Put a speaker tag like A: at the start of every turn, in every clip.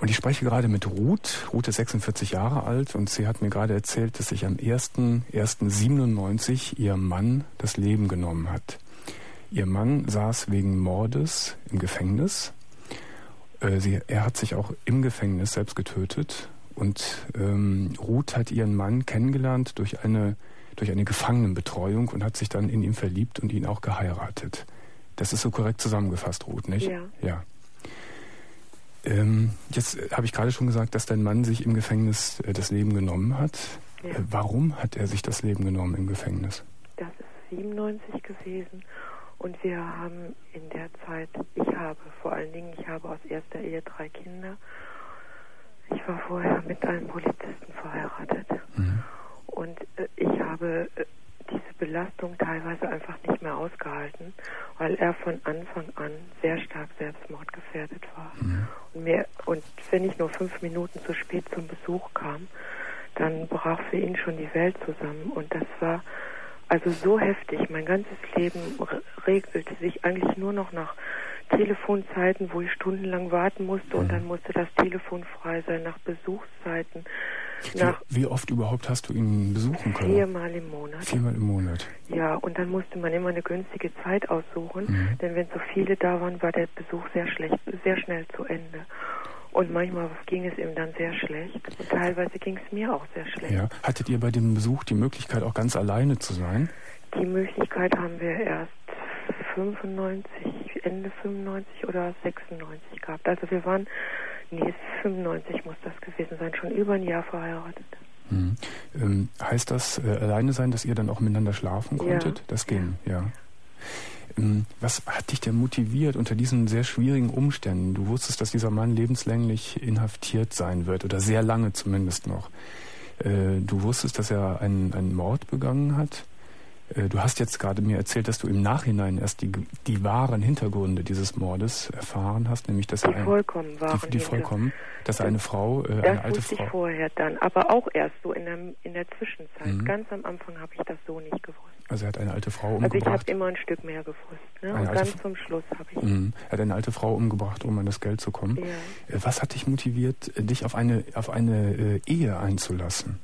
A: Und ich spreche gerade mit Ruth. Ruth ist 46 Jahre alt und sie hat mir gerade erzählt, dass sich am 1.1.97 ihr Mann das Leben genommen hat. Ihr Mann saß wegen Mordes im Gefängnis. Er hat sich auch im Gefängnis selbst getötet. Und Ruth hat ihren Mann kennengelernt durch eine Gefangenenbetreuung und hat sich dann in ihn verliebt und ihn auch geheiratet. Das ist so korrekt zusammengefasst, Ruth, nicht? Ja. Jetzt habe ich gerade schon gesagt, dass dein Mann sich im Gefängnis das Leben genommen hat. Ja. Warum hat er sich das Leben genommen im Gefängnis?
B: Das ist 97 gewesen und wir haben in der Zeit, ich habe aus erster Ehe 3 Kinder. Ich war vorher mit einem Polizisten verheiratet. Mhm. Und ich habe diese Belastung teilweise einfach nicht mehr ausgehalten, weil er von Anfang an sehr stark selbstmordgefährdet war. Mhm. Und wenn ich nur 5 Minuten zu spät zum Besuch kam, dann brach für ihn schon die Welt zusammen. Und das war also so heftig. Mein ganzes Leben regelte sich eigentlich nur noch nach Telefonzeiten, wo ich stundenlang warten musste und dann musste das Telefon frei sein, nach Besuchszeiten.
A: Wie oft überhaupt hast du ihn besuchen können?
B: 4-mal im Monat.
A: 4-mal im Monat.
B: Ja, und dann musste man immer eine günstige Zeit aussuchen, denn wenn so viele da waren, war der Besuch sehr schnell zu Ende. Und manchmal ging es ihm dann sehr schlecht. Und teilweise ging es mir auch sehr schlecht.
A: Ja. Hattet ihr bei dem Besuch die Möglichkeit, auch ganz alleine zu sein?
B: Die Möglichkeit haben wir erst Ende 95 oder 96 gehabt. Also wir waren, 95 muss das gewesen sein, schon über ein Jahr verheiratet.
A: Heißt das alleine sein, dass ihr dann auch miteinander schlafen konntet? Ja. Das ging, ja. Was hat dich denn motiviert unter diesen sehr schwierigen Umständen? Du wusstest, dass dieser Mann lebenslänglich inhaftiert sein wird oder sehr lange zumindest noch. Du wusstest, dass er einen Mord begangen hat. Du hast jetzt gerade mir erzählt, dass du im Nachhinein erst die wahren Hintergründe dieses Mordes erfahren hast, nämlich dass
B: eine
A: Frau, eine alte Frau.
B: Das wusste ich vorher dann, aber auch erst so in der Zwischenzeit. Ganz am Anfang habe ich das so nicht gewusst.
A: Also er hat eine alte Frau umgebracht.
B: Also ich habe immer ein Stück mehr gewusst, ne? Und ganz zum Schluss habe ich.
A: Er hat eine alte Frau umgebracht, um an das Geld zu kommen. Ja. Was hat dich motiviert, dich auf eine Ehe einzulassen?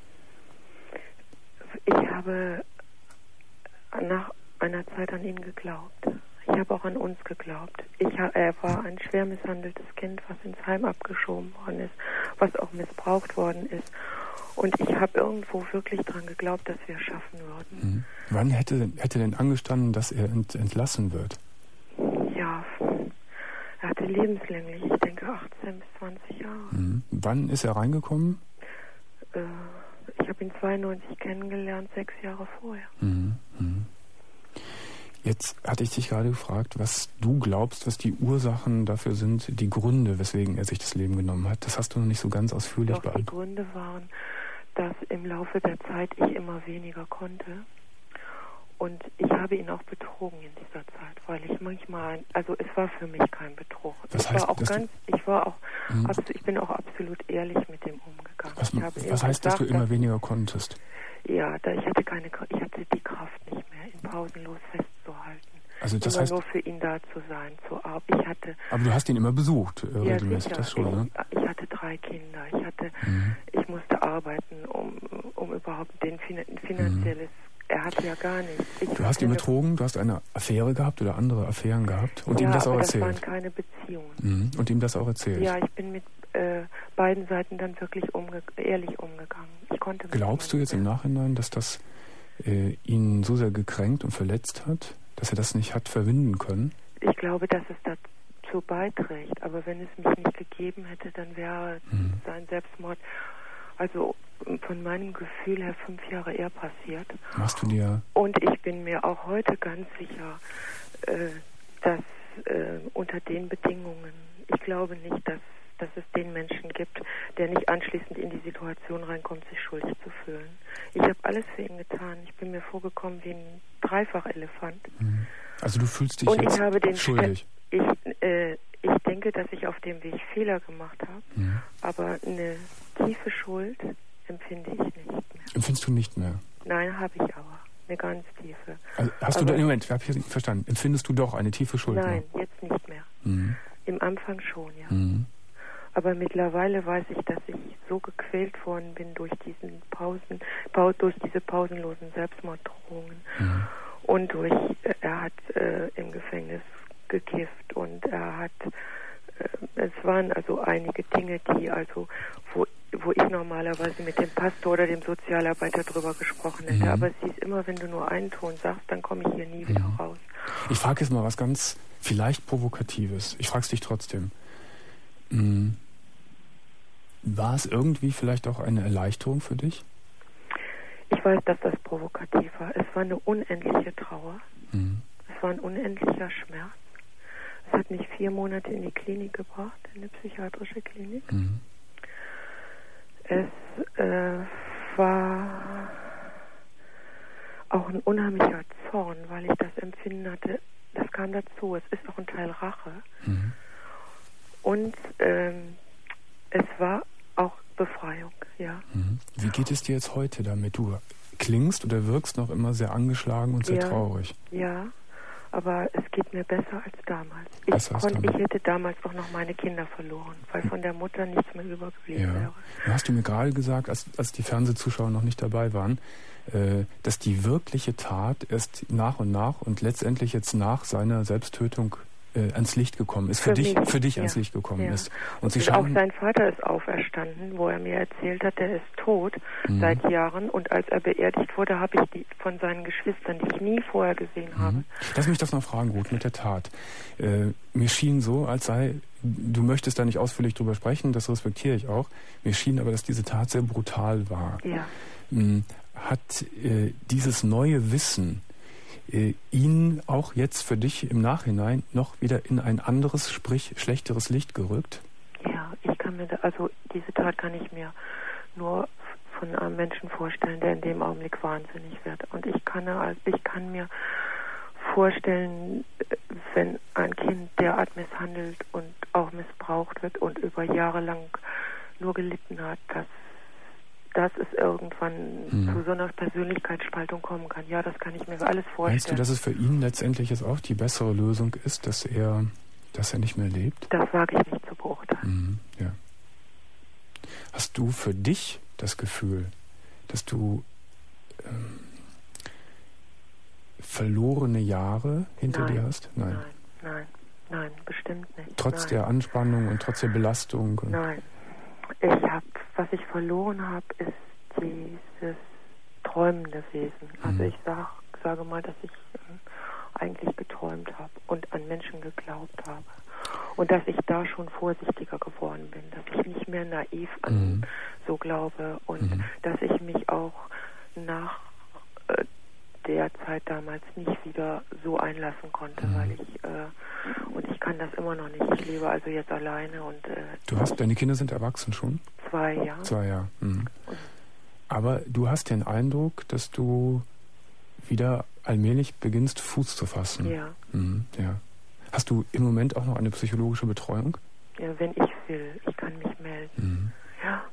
B: Ich habe nach einer Zeit an ihn geglaubt. Ich habe auch an uns geglaubt. Er war ein schwer misshandeltes Kind, was ins Heim abgeschoben worden ist, was auch missbraucht worden ist. Und ich habe irgendwo wirklich dran geglaubt, dass wir es schaffen würden.
A: Wann hätte denn angestanden, dass er entlassen wird?
B: Ja, er hatte lebenslänglich, ich denke 18 bis 20 Jahre.
A: Wann ist er reingekommen?
B: Ich habe ihn 92 kennengelernt, 6 Jahre vorher.
A: Jetzt hatte ich dich gerade gefragt, was du glaubst, was die Ursachen dafür sind, die Gründe, weswegen er sich das Leben genommen hat. Das hast du noch nicht so ganz ausführlich beantwortet.
B: Die Gründe waren, dass im Laufe der Zeit ich immer weniger konnte. Und ich habe ihn auch betrogen in dieser Zeit, weil ich manchmal, also es war für mich kein Betrug. Ich bin auch absolut ehrlich mit dem umgegangen.
A: Was heißt, dass du immer weniger konntest?
B: Ja, ich hatte die Kraft nicht mehr, ihn pausenlos festzuhalten.
A: Also das heißt,
B: nur für ihn da zu sein, zur Arbeit.
A: Aber du hast ihn immer besucht, regelmäßig,
B: sicher.
A: Das schon, ne?
B: Ich hatte 3 Kinder. Ich musste arbeiten, um überhaupt den finanzielles. Er hatte ja gar nichts.
A: Du hast ihn betrogen, du hast eine Affäre gehabt oder andere Affären gehabt und ihm das auch erzählt.
B: Das waren keine Beziehungen.
A: Und ihm das auch erzählt.
B: Ja, ich bin mit beiden Seiten dann wirklich ehrlich umgegangen.
A: Glaubst du jetzt im Nachhinein, dass das ihn so sehr gekränkt und verletzt hat, dass er das nicht hat verwinden können?
B: Ich glaube, dass es dazu beiträgt. Aber wenn es mich nicht gegeben hätte, dann wäre sein Selbstmord, also von meinem Gefühl her 5 Jahre eher passiert.
A: Machst du dir?
B: Und ich bin mir auch heute ganz sicher, dass unter den Bedingungen, ich glaube nicht, dass es den Menschen gibt, der nicht anschließend in die Situation reinkommt, sich schuldig zu fühlen. Ich habe alles für ihn getan. Ich bin mir vorgekommen wie ein Dreifach-Elefant.
A: Also du fühlst dich jetzt schuldig?
B: Ich denke, dass ich auf dem Weg Fehler gemacht habe, aber eine tiefe Schuld empfinde ich nicht mehr.
A: Empfindest du nicht mehr?
B: Nein, habe ich aber. Eine ganz tiefe.
A: Also Moment, ich habe hier nicht verstanden. Empfindest du doch eine tiefe Schuld?
B: Nein, jetzt nicht mehr. Im Anfang schon, ja. Aber mittlerweile weiß ich, dass ich so gequält worden bin durch diese pausenlosen Selbstmorddrohungen.
A: Mhm.
B: Und er hat im Gefängnis gekifft und er hat, es waren also einige Dinge, wo ich normalerweise mit dem Pastor oder dem Sozialarbeiter drüber gesprochen hätte. Aber es hieß immer, wenn du nur einen Ton sagst, dann komme ich hier nie wieder raus.
A: Ich frage jetzt mal was ganz vielleicht Provokatives. Ich frage es dich trotzdem. War es irgendwie vielleicht auch eine Erleichterung für dich?
B: Ich weiß, dass das provokativ war. Es war eine unendliche Trauer. Es war ein unendlicher Schmerz. Es hat mich 4 Monate in die Klinik gebracht, in eine psychiatrische Klinik. Es war auch ein unheimlicher Zorn, weil ich das Empfinden hatte, das kam dazu, es ist auch ein Teil Rache. Und es war auch Befreiung, ja.
A: Wie geht es dir jetzt heute damit? Du klingst oder wirkst noch immer sehr angeschlagen und sehr traurig.
B: Ja, aber es geht mir besser als damals. Ich hätte damals auch noch meine Kinder verloren, weil von der Mutter nichts mehr übergeblieben wäre.
A: Da hast du mir gerade gesagt, als die Fernsehzuschauer noch nicht dabei waren, dass die wirkliche Tat erst nach und nach und letztendlich jetzt nach seiner Selbsttötung ans Licht gekommen ist, für dich ans Licht gekommen ist. Und
B: auch sein Vater ist auferstanden, wo er mir erzählt hat, der ist tot seit Jahren, und als er beerdigt wurde, habe ich die von seinen Geschwistern, die ich nie vorher gesehen habe.
A: Lass mich das noch fragen, Ruth, mit der Tat. Mir schien so, als sei, du möchtest da nicht ausführlich drüber sprechen, das respektiere ich auch, mir schien aber, dass diese Tat sehr brutal war.
B: Ja.
A: Hat dieses neue Wissen ihn auch jetzt für dich im Nachhinein noch wieder in ein anderes, sprich schlechteres Licht gerückt?
B: Ja, ich kann mir diese Tat kann ich mir nur von einem Menschen vorstellen, der in dem Augenblick wahnsinnig wird. Und ich kann mir vorstellen, wenn ein Kind derart misshandelt und auch missbraucht wird und über Jahre lang nur gelitten hat, dass es irgendwann zu so einer Persönlichkeitsspaltung kommen kann. Ja, das kann ich mir alles vorstellen.
A: Meinst du, dass es für ihn letztendlich jetzt auch die bessere Lösung ist, dass er nicht mehr lebt?
B: Das wage ich nicht zu beurteilen.
A: Ja. Hast du für dich das Gefühl, dass du verlorene Jahre hinter dir hast? Nein, bestimmt nicht. Trotz der Anspannung und trotz der Belastung?
B: Nein. Was ich verloren habe, ist dieses träumende Wesen. Also ich sage mal, dass ich eigentlich geträumt habe und an Menschen geglaubt habe. Und dass ich da schon vorsichtiger geworden bin, dass ich nicht mehr naiv an so glaube und dass ich mich auch nach der Zeit damals nicht wieder so einlassen konnte, weil und ich kann das immer noch nicht. Ich lebe also jetzt alleine und
A: deine Kinder sind erwachsen schon?
B: 2 Jahre.
A: 2 Jahre. Aber du hast den Eindruck, dass du wieder allmählich beginnst, Fuß zu fassen.
B: Ja.
A: Ja. Hast du im Moment auch noch eine psychologische Betreuung?
B: Ja, wenn ich will. Ich kann mich melden. Ja.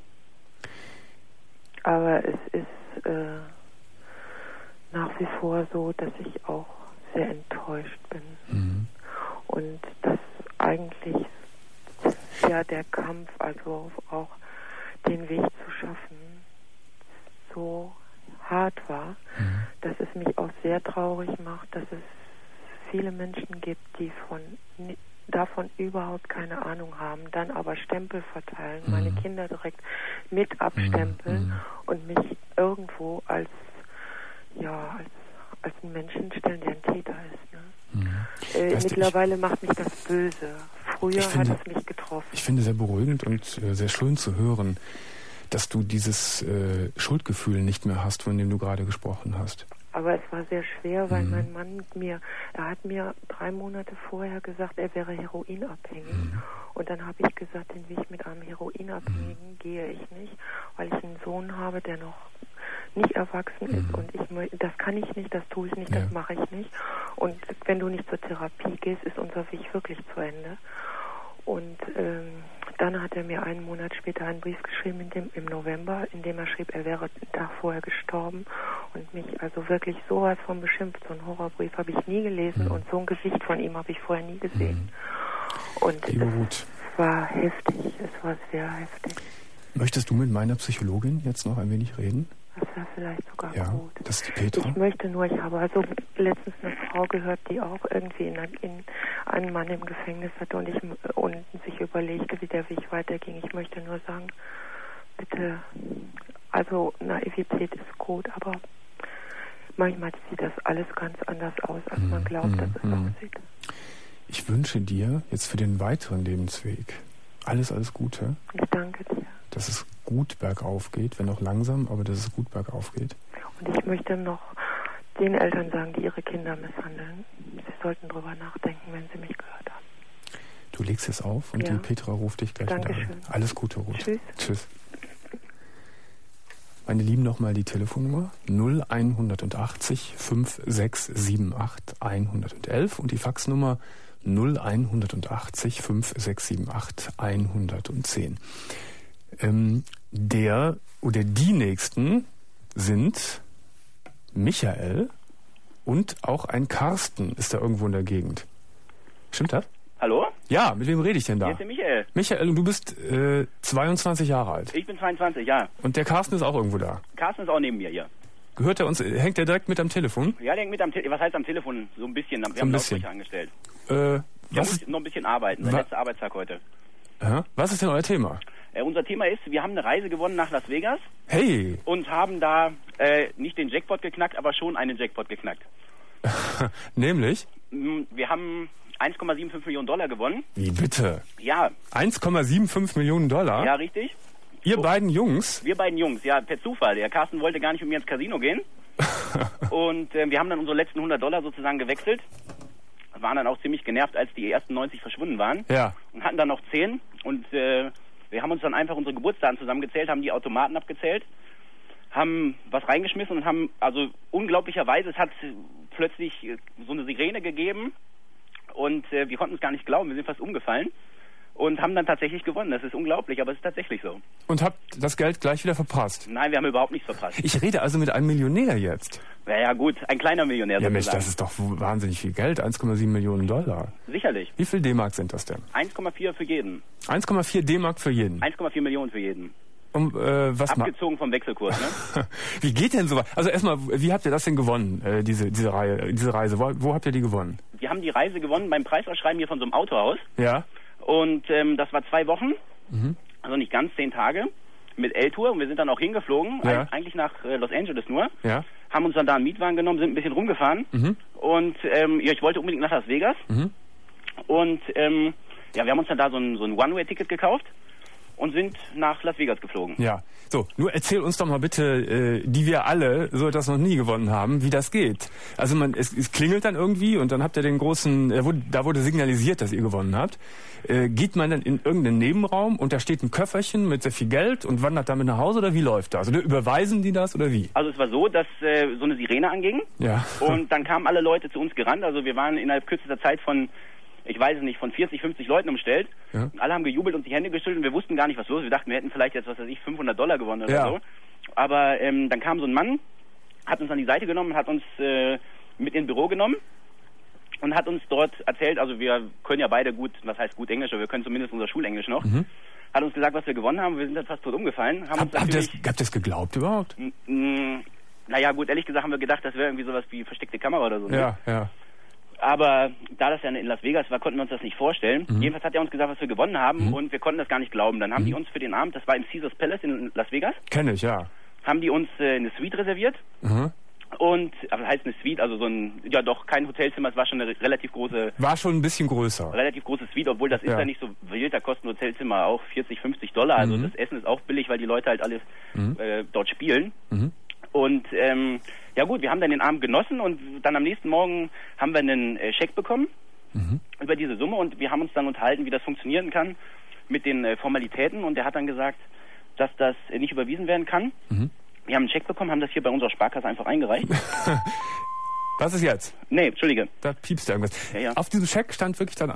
B: Aber es ist nach wie vor so, dass ich auch sehr enttäuscht bin. Und dass eigentlich der Kampf, also auch den Weg zu schaffen, so hart war, dass es mich auch sehr traurig macht, dass es viele Menschen gibt, die davon überhaupt keine Ahnung haben, dann aber Stempel verteilen, meine Kinder direkt mit abstempeln und mich irgendwo als einen Menschen stellen, der ein Täter ist. Mittlerweile macht mich das böse. Früher hat es mich getroffen.
A: Ich finde sehr beruhigend und sehr schön zu hören, dass du dieses Schuldgefühl nicht mehr hast, von dem du gerade gesprochen hast.
B: Aber es war sehr schwer, weil mein Mann er hat mir 3 Monate vorher gesagt, er wäre heroinabhängig. Und dann habe ich gesagt, den Weg mit einem Heroinabhängigen gehe ich nicht, weil ich einen Sohn habe, der noch nicht erwachsen ist und das kann ich nicht, das tue ich nicht, das mache ich nicht. Und wenn du nicht zur Therapie gehst, ist unser Weg wirklich zu Ende. Und dann hat er mir einen Monat später einen Brief geschrieben im November, in dem er schrieb, er wäre den Tag vorher gestorben und mich also wirklich sowas von beschimpft. So einen Horrorbrief habe ich nie gelesen und so ein Gesicht von ihm habe ich vorher nie gesehen. Und
A: liebe Ruth,
B: war heftig, es war sehr heftig.
A: Möchtest du mit meiner Psychologin jetzt noch ein wenig reden?
B: Das wäre vielleicht sogar
A: ja,
B: gut.
A: Das ist die Petra.
B: Ich möchte nur, ich habe also letztens eine Frau gehört, die auch irgendwie einen Mann im Gefängnis hatte und sich überlegte, wie der Weg weiterging. Ich möchte nur sagen, bitte, also Naivität ist gut, aber manchmal sieht das alles ganz anders aus, als man glaubt, dass es aussieht.
A: Ich wünsche dir jetzt für den weiteren Lebensweg alles Gute.
B: Ich danke dir.
A: Dass es gut bergauf geht, wenn auch langsam, aber dass es gut bergauf geht.
B: Und ich möchte noch den Eltern sagen, die ihre Kinder misshandeln, sie sollten drüber nachdenken, wenn sie mich gehört haben.
A: Du legst es auf und die Petra ruft dich gleich wieder an. Alles Gute, Ruth. Tschüss. Meine Lieben, nochmal die Telefonnummer 0180 5678 111 und die Faxnummer 0180 5678 110. Der oder die Nächsten sind Michael und auch ein Carsten ist da irgendwo in der Gegend. Stimmt das?
C: Hallo?
A: Ja, mit wem rede ich denn da?
C: Hier ist der Michael.
A: Michael, und du bist 22 Jahre alt.
C: Ich bin 22, ja.
A: Und der Carsten ist auch irgendwo da?
C: Carsten ist auch neben mir hier.
A: Hängt er direkt mit am Telefon?
C: Ja, der hängt mit am Telefon. Was heißt am Telefon? So ein bisschen. Wir haben einen Lautsprecher angestellt. Der muss noch ein bisschen arbeiten. Sein letzter Arbeitstag heute.
A: Was ist denn euer Thema?
C: Unser Thema ist, wir haben eine Reise gewonnen nach Las Vegas.
A: Hey!
C: Und haben da nicht den Jackpot geknackt, aber schon einen Jackpot geknackt.
A: Nämlich?
C: Wir haben 1,75 Millionen Dollar gewonnen.
A: Wie bitte?
C: Ja.
A: 1,75 Millionen Dollar?
C: Ja, richtig.
A: Ihr beiden Jungs?
C: Wir beiden Jungs, ja, per Zufall. Der Carsten wollte gar nicht mit mir ins Casino gehen. Und wir haben dann unsere letzten 100 Dollar sozusagen gewechselt. Waren dann auch ziemlich genervt, als die ersten 90 verschwunden waren.
A: Ja.
C: Und hatten dann noch 10. Und wir haben uns dann einfach unsere Geburtsdaten zusammengezählt, haben die Automaten abgezählt, haben was reingeschmissen und haben, also unglaublicherweise, es hat plötzlich so eine Sirene gegeben und wir konnten es gar nicht glauben, wir sind fast umgefallen und haben dann tatsächlich gewonnen. Das ist unglaublich, aber es ist tatsächlich so.
A: Und habt das Geld gleich wieder verprasst?
C: Nein, wir haben überhaupt nichts verpasst.
A: Ich rede also mit einem Millionär jetzt.
C: Ja gut, ein kleiner Millionär.
A: Ja Mensch, das ist doch wahnsinnig viel Geld, 1,7 Millionen Dollar.
C: Sicherlich.
A: Wie viel D-Mark sind das denn?
C: 1,4 für jeden.
A: 1,4 D-Mark für jeden?
C: 1,4 Millionen für jeden.
A: Was
C: abgezogen vom Wechselkurs, ne?
A: Wie geht denn sowas? Also erstmal, wie habt ihr das denn gewonnen, diese Reise? Wo habt ihr die gewonnen?
C: Wir haben die Reise gewonnen beim Preisausschreiben hier von so einem Autohaus.
A: Ja.
C: Und das war 2 Wochen, also nicht ganz 10 Tage, mit L-Tour. Und wir sind dann auch hingeflogen, eigentlich nach Los Angeles nur.
A: Ja.
C: Haben uns dann da einen Mietwagen genommen, sind ein bisschen rumgefahren. Und ich wollte unbedingt nach Las Vegas. Und wir haben uns dann da so ein One-Way-Ticket gekauft und sind nach Las Vegas geflogen.
A: Ja, so, nur erzähl uns doch mal bitte, die wir alle so etwas noch nie gewonnen haben, wie das geht. Also es klingelt dann irgendwie und dann habt ihr den großen, da wurde signalisiert, dass ihr gewonnen habt. Geht man dann in irgendeinen Nebenraum und da steht ein Köfferchen mit sehr viel Geld und wandert damit nach Hause oder wie läuft das? Oder überweisen die das oder wie?
C: Also es war so, dass so eine Sirene anging.
A: Ja.
C: Und dann kamen alle Leute zu uns gerannt. Also wir waren innerhalb kürzester Zeit von, ich weiß es nicht, von 40, 50 Leuten umstellt. Ja. Alle haben gejubelt und die Hände geschüttelt und wir wussten gar nicht, was los ist. Wir dachten, wir hätten vielleicht jetzt, was weiß ich, 500 Dollar gewonnen oder so. Aber dann kam so ein Mann, hat uns an die Seite genommen, hat uns mit ins Büro genommen und hat uns dort erzählt, also wir können ja beide gut, was heißt gut Englisch, aber wir können zumindest unser Schulenglisch noch. Hat uns gesagt, was wir gewonnen haben. Wir sind dann fast tot umgefallen.
A: Habt ihr das geglaubt überhaupt?
C: Naja gut, ehrlich gesagt haben wir gedacht, das wäre irgendwie sowas wie versteckte Kamera oder so.
A: Ja, ja.
C: Aber da das ja in Las Vegas war, konnten wir uns das nicht vorstellen. Jedenfalls hat er uns gesagt, was wir gewonnen haben und wir konnten das gar nicht glauben. Dann haben die uns für den Abend, das war im Caesars Palace in Las Vegas.
A: Kenn ich, ja.
C: Haben die uns eine Suite reserviert. Und, aber das heißt eine Suite, also so ein, ja doch, kein Hotelzimmer, es war schon eine relativ große...
A: War schon ein bisschen größer.
C: Relativ große Suite, obwohl das ist ja nicht so wild, da kosten Hotelzimmer auch 40, 50 Dollar. Also das Essen ist auch billig, weil die Leute halt alles dort spielen. Und ja gut, wir haben dann den Abend genossen und dann am nächsten Morgen haben wir einen Scheck bekommen über diese Summe und wir haben uns dann unterhalten, wie das funktionieren kann mit den Formalitäten und der hat dann gesagt, dass das nicht überwiesen werden kann. Wir haben einen Scheck bekommen, haben das hier bei unserer Sparkasse einfach eingereicht.
A: Was ist jetzt?
C: Nee, Entschuldige.
A: Da piepst irgendwas.
C: Ja.
A: Auf diesem Scheck stand wirklich dann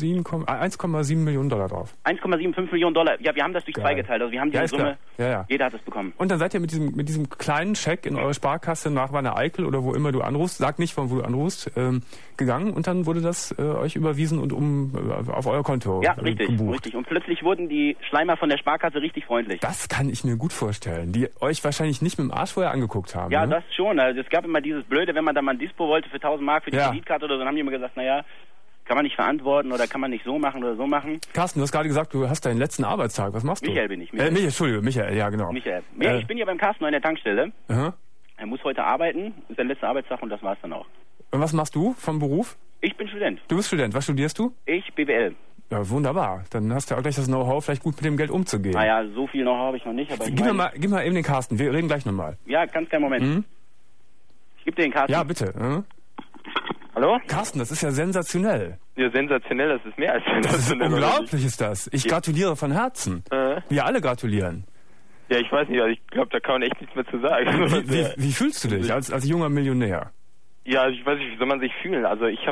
A: 1,7 Millionen Dollar drauf.
C: 1,75 Millionen Dollar. Ja, wir haben das durch 2 geteilt. Also wir haben diese Summe.
A: Ja.
C: Jeder hat es bekommen.
A: Und dann seid ihr mit diesem kleinen Scheck in eure Sparkasse nach Wanne-Eickel oder wo immer du anrufst, sag nicht, von wo du anrufst, gegangen und dann wurde das euch überwiesen und auf euer Konto gebucht. Richtig.
C: Und plötzlich wurden die Schleimer von der Sparkasse richtig freundlich.
A: Das kann ich mir gut vorstellen. Die euch wahrscheinlich nicht mit dem Arsch vorher angeguckt haben.
C: Ja,
A: ne?
C: Das schon. Also es gab immer dieses Blöde, wenn man da mal ein Dispo wollte für 1000 Mark für die Kreditkarte oder so, dann haben die immer gesagt, naja, kann man nicht verantworten oder kann man nicht so machen oder so machen.
A: Carsten, du hast gerade gesagt, du hast deinen letzten Arbeitstag. Was machst du?
C: Michael bin ich.
A: Michael, ja genau.
C: Michael. Ich bin ja beim Carsten in der Tankstelle. Er muss heute arbeiten, ist sein letzter Arbeitstag und das war's dann auch.
A: Und was machst du vom Beruf?
C: Ich bin Student.
A: Du bist Student. Was studierst du?
C: Ich BWL.
A: Ja, wunderbar. Dann hast du auch gleich das Know-how, vielleicht gut mit dem Geld umzugehen.
C: Naja, so viel Know-how habe ich noch nicht. Aber
A: gib mal eben den Carsten. Wir reden gleich nochmal.
C: Ja, ganz kleinen Moment. Ich gebe dir den Carsten.
A: Ja, bitte.
D: Hallo?
A: Carsten, das ist ja sensationell.
D: Ja, sensationell, das ist mehr als sensationell.
A: Unglaublich ist das. Ich gratuliere von Herzen. Wir alle gratulieren.
D: Ja, ich weiß nicht, also ich glaube, da kann man echt nichts mehr zu sagen.
A: Wie fühlst du dich als junger Millionär?
D: Ja, also ich weiß nicht, wie soll man sich fühlen?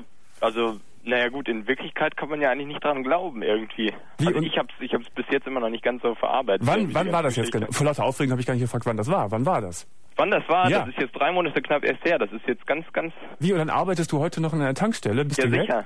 D: Naja gut, in Wirklichkeit kann man ja eigentlich nicht dran glauben irgendwie. Also ich hab's bis jetzt immer noch nicht ganz so verarbeitet.
A: Wann war das jetzt genau? Vor lauter Aufregung habe ich gar nicht gefragt, wann das war. Wann war das?
D: Wann das war?
A: Ja.
D: Das ist jetzt 3 Monate knapp erst her. Das ist jetzt ganz...
A: Wie, und dann arbeitest du heute noch in einer Tankstelle? Bist du
D: sicher.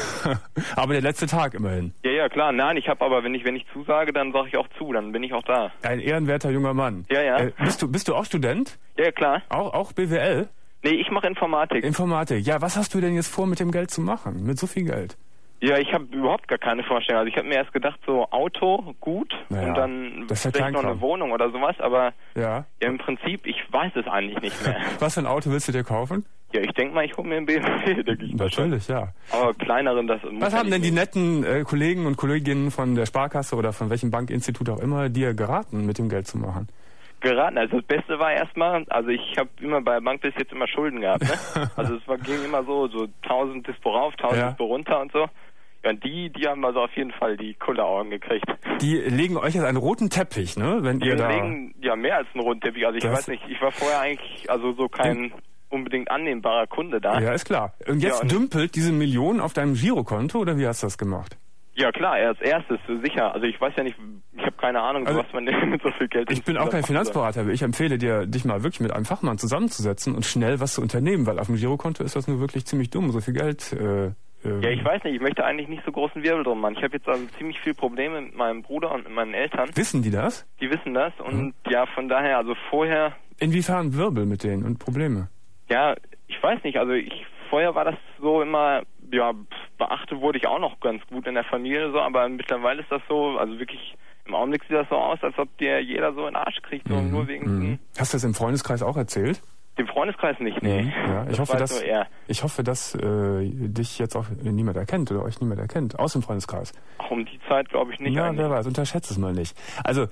A: Aber der letzte Tag immerhin.
D: Ja, klar. Nein, ich habe aber, wenn ich zusage, dann sage ich auch zu. Dann bin ich auch da.
A: Ein ehrenwerter junger Mann.
D: Ja.
A: Bist du auch Student?
D: Ja, klar.
A: Auch BWL?
D: Nee, ich mache Informatik.
A: Informatik. Ja, was hast du denn jetzt vor, mit dem Geld zu machen? Mit so viel Geld?
D: Ja, ich habe überhaupt gar keine Vorstellung. Also ich habe mir erst gedacht, so Auto, gut, und dann vielleicht noch eine Wohnung oder sowas, aber im Prinzip, ich weiß es eigentlich nicht mehr.
A: Was für ein Auto willst du dir kaufen?
D: Ja, ich denke mal, ich hole mir einen BMW, denke ich.
A: Natürlich, ja.
D: Aber kleineren, das
A: Was haben denn die netten Kollegen und Kolleginnen von der Sparkasse oder von welchem Bankinstitut auch immer dir geraten, mit dem Geld zu machen?
D: Geraten. Also das Beste war erstmal, also ich habe immer bei der Bank bis jetzt immer Schulden gehabt, ne? Also es ging immer so 1000 Dispo rauf, 1000 Dispo runter und so. Ja, und die haben also auf jeden Fall die Kulleraugen gekriegt.
A: Die legen euch jetzt einen roten Teppich, ne? Wenn ihr
D: legen ja mehr als einen roten Teppich. Also ich weiß nicht, ich war vorher eigentlich so kein unbedingt annehmbarer Kunde da.
A: Ja, ist klar. Und jetzt dümpelt diese Million auf deinem Girokonto oder wie hast du das gemacht?
D: Ja klar, als erstes, sicher. Also ich weiß ja nicht, ich habe keine Ahnung, was man mit so viel Geld...
A: Ich bin auch kein Finanzberater, ich empfehle dir, dich mal wirklich mit einem Fachmann zusammenzusetzen und schnell was zu unternehmen, weil auf dem Girokonto ist das nur wirklich ziemlich dumm, so viel Geld...
D: Ja, ich weiß nicht, ich möchte eigentlich nicht so großen Wirbel drum machen. Ich habe jetzt also ziemlich viel Probleme mit meinem Bruder und mit meinen Eltern.
A: Wissen die das?
D: Die wissen das und ja, von daher, also vorher...
A: Inwiefern Wirbel mit denen und Probleme?
D: Ja, ich weiß nicht, also vorher war das so immer... Ja, beachtet wurde ich auch noch ganz gut in der Familie so, aber mittlerweile ist das so, also wirklich, im Augenblick sieht das so aus, als ob dir jeder so in den Arsch kriegt, so nur wegen...
A: Hast du das im Freundeskreis auch erzählt?
D: Dem Freundeskreis nicht, nee.
A: Ja, ich hoffe, dass dich jetzt auch niemand erkennt oder euch niemand erkennt, aus dem Freundeskreis.
D: Auch um die Zeit glaube ich nicht.
A: Ja, wer weiß, unterschätze es mal nicht. Also,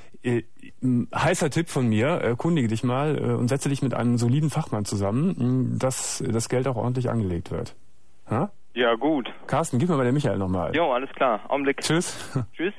A: heißer Tipp von mir, erkundige dich mal und setze dich mit einem soliden Fachmann zusammen, dass das Geld auch ordentlich angelegt wird. Ha?
D: Ja, gut.
A: Carsten, gib mir mal den Michael nochmal.
D: Jo, alles klar. Augenblick.
A: Tschüss.
D: Tschüss.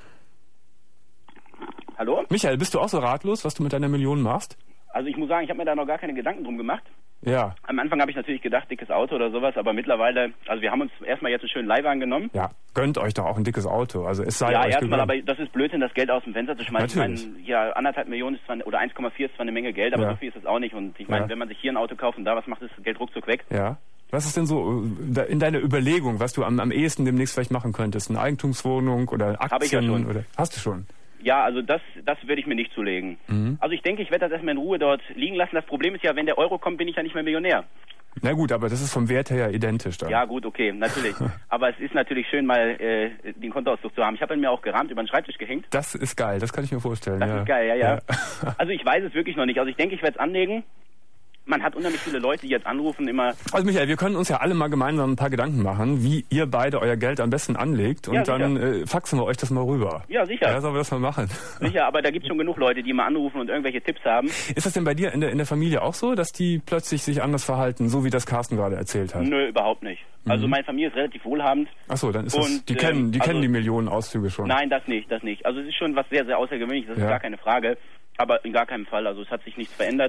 C: Hallo?
A: Michael, bist du auch so ratlos, was du mit deiner Million machst?
C: Also ich muss sagen, ich habe mir da noch gar keine Gedanken drum gemacht.
A: Ja.
C: Am Anfang habe ich natürlich gedacht, dickes Auto oder sowas, aber mittlerweile, also wir haben uns erstmal jetzt einen schönen Leihwagen genommen.
A: Ja, gönnt euch doch auch ein dickes Auto. Also es sei
C: ja,
A: euch
C: erstmal, aber das ist Blödsinn, das Geld aus dem Fenster zu schmeißen.
A: Natürlich.
C: Ich meine, ja, 1,5 Millionen ist zwar, oder 1,4 ist zwar eine Menge Geld, aber so viel ist es auch nicht. Und ich meine, wenn man sich hier ein Auto kauft und da was macht, ist das Geld ruckzuck weg.
A: Ja. Was ist denn so in deiner Überlegung, was du am ehesten demnächst vielleicht machen könntest? Eine Eigentumswohnung oder Aktien?
C: Habe ich ja schon.
A: Oder, hast du schon?
C: Ja, also das würde ich mir nicht zulegen. Also ich denke, ich werde das erstmal in Ruhe dort liegen lassen. Das Problem ist ja, wenn der Euro kommt, bin ich ja nicht mehr Millionär.
A: Na gut, aber das ist vom Wert her ja identisch dann.
C: Ja gut, okay, natürlich. Aber es ist natürlich schön, mal den Kontoauszug zu haben. Ich habe ihn mir auch gerahmt über den Schreibtisch gehängt.
A: Das ist geil, das kann ich mir vorstellen.
C: Das ist geil, ja. Also ich weiß es wirklich noch nicht. Also ich denke, ich werde es anlegen. Man hat unheimlich viele Leute, die jetzt anrufen, immer...
A: Also Michael, wir können uns ja alle mal gemeinsam ein paar Gedanken machen, wie ihr beide euer Geld am besten anlegt und dann faxen wir euch das mal rüber.
C: Ja, sicher.
A: Ja, sollen wir das mal machen?
C: Sicher, aber da gibt es schon genug Leute, die mal anrufen und irgendwelche Tipps haben.
A: Ist das denn bei dir in der Familie auch so, dass die plötzlich sich anders verhalten, so wie das Carsten gerade erzählt hat?
C: Nö, überhaupt nicht. Also meine Familie ist relativ wohlhabend.
A: Ach so, dann ist das, die kennen die Millionenauszüge schon.
C: Nein, das nicht. Also es ist schon was sehr, sehr Außergewöhnliches, das ist gar keine Frage. Aber in gar keinem Fall, also es hat sich nichts verändert.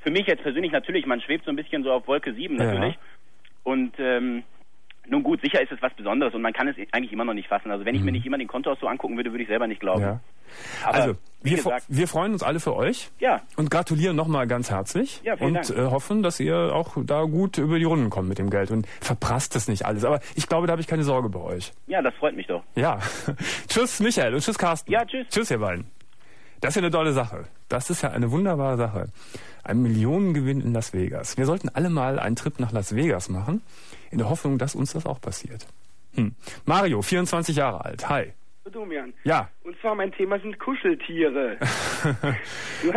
C: für mich jetzt persönlich natürlich, man schwebt so ein bisschen so auf Wolke 7 natürlich. Ja. Und nun gut, sicher ist es was Besonderes und man kann es eigentlich immer noch nicht fassen. Also wenn ich mir nicht immer den Kontoauszug so angucken würde, würde ich selber nicht glauben. Ja. Aber,
A: also, wir freuen uns alle für euch und gratulieren nochmal ganz herzlich und hoffen, dass ihr auch da gut über die Runden kommt mit dem Geld und verprasst es nicht alles. Aber ich glaube, da habe ich keine Sorge bei euch.
C: Ja, das freut mich doch.
A: Ja. Tschüss Michael und tschüss Carsten.
C: Ja, tschüss.
A: Tschüss ihr beiden. Das ist ja eine tolle Sache. Das ist ja eine wunderbare Sache. Ein Millionengewinn in Las Vegas. Wir sollten alle mal einen Trip nach Las Vegas machen, in der Hoffnung, dass uns das auch passiert. Mario, 24 Jahre alt. Hi.
E: Domian.
A: Ja.
E: Und zwar mein Thema sind Kuscheltiere. Du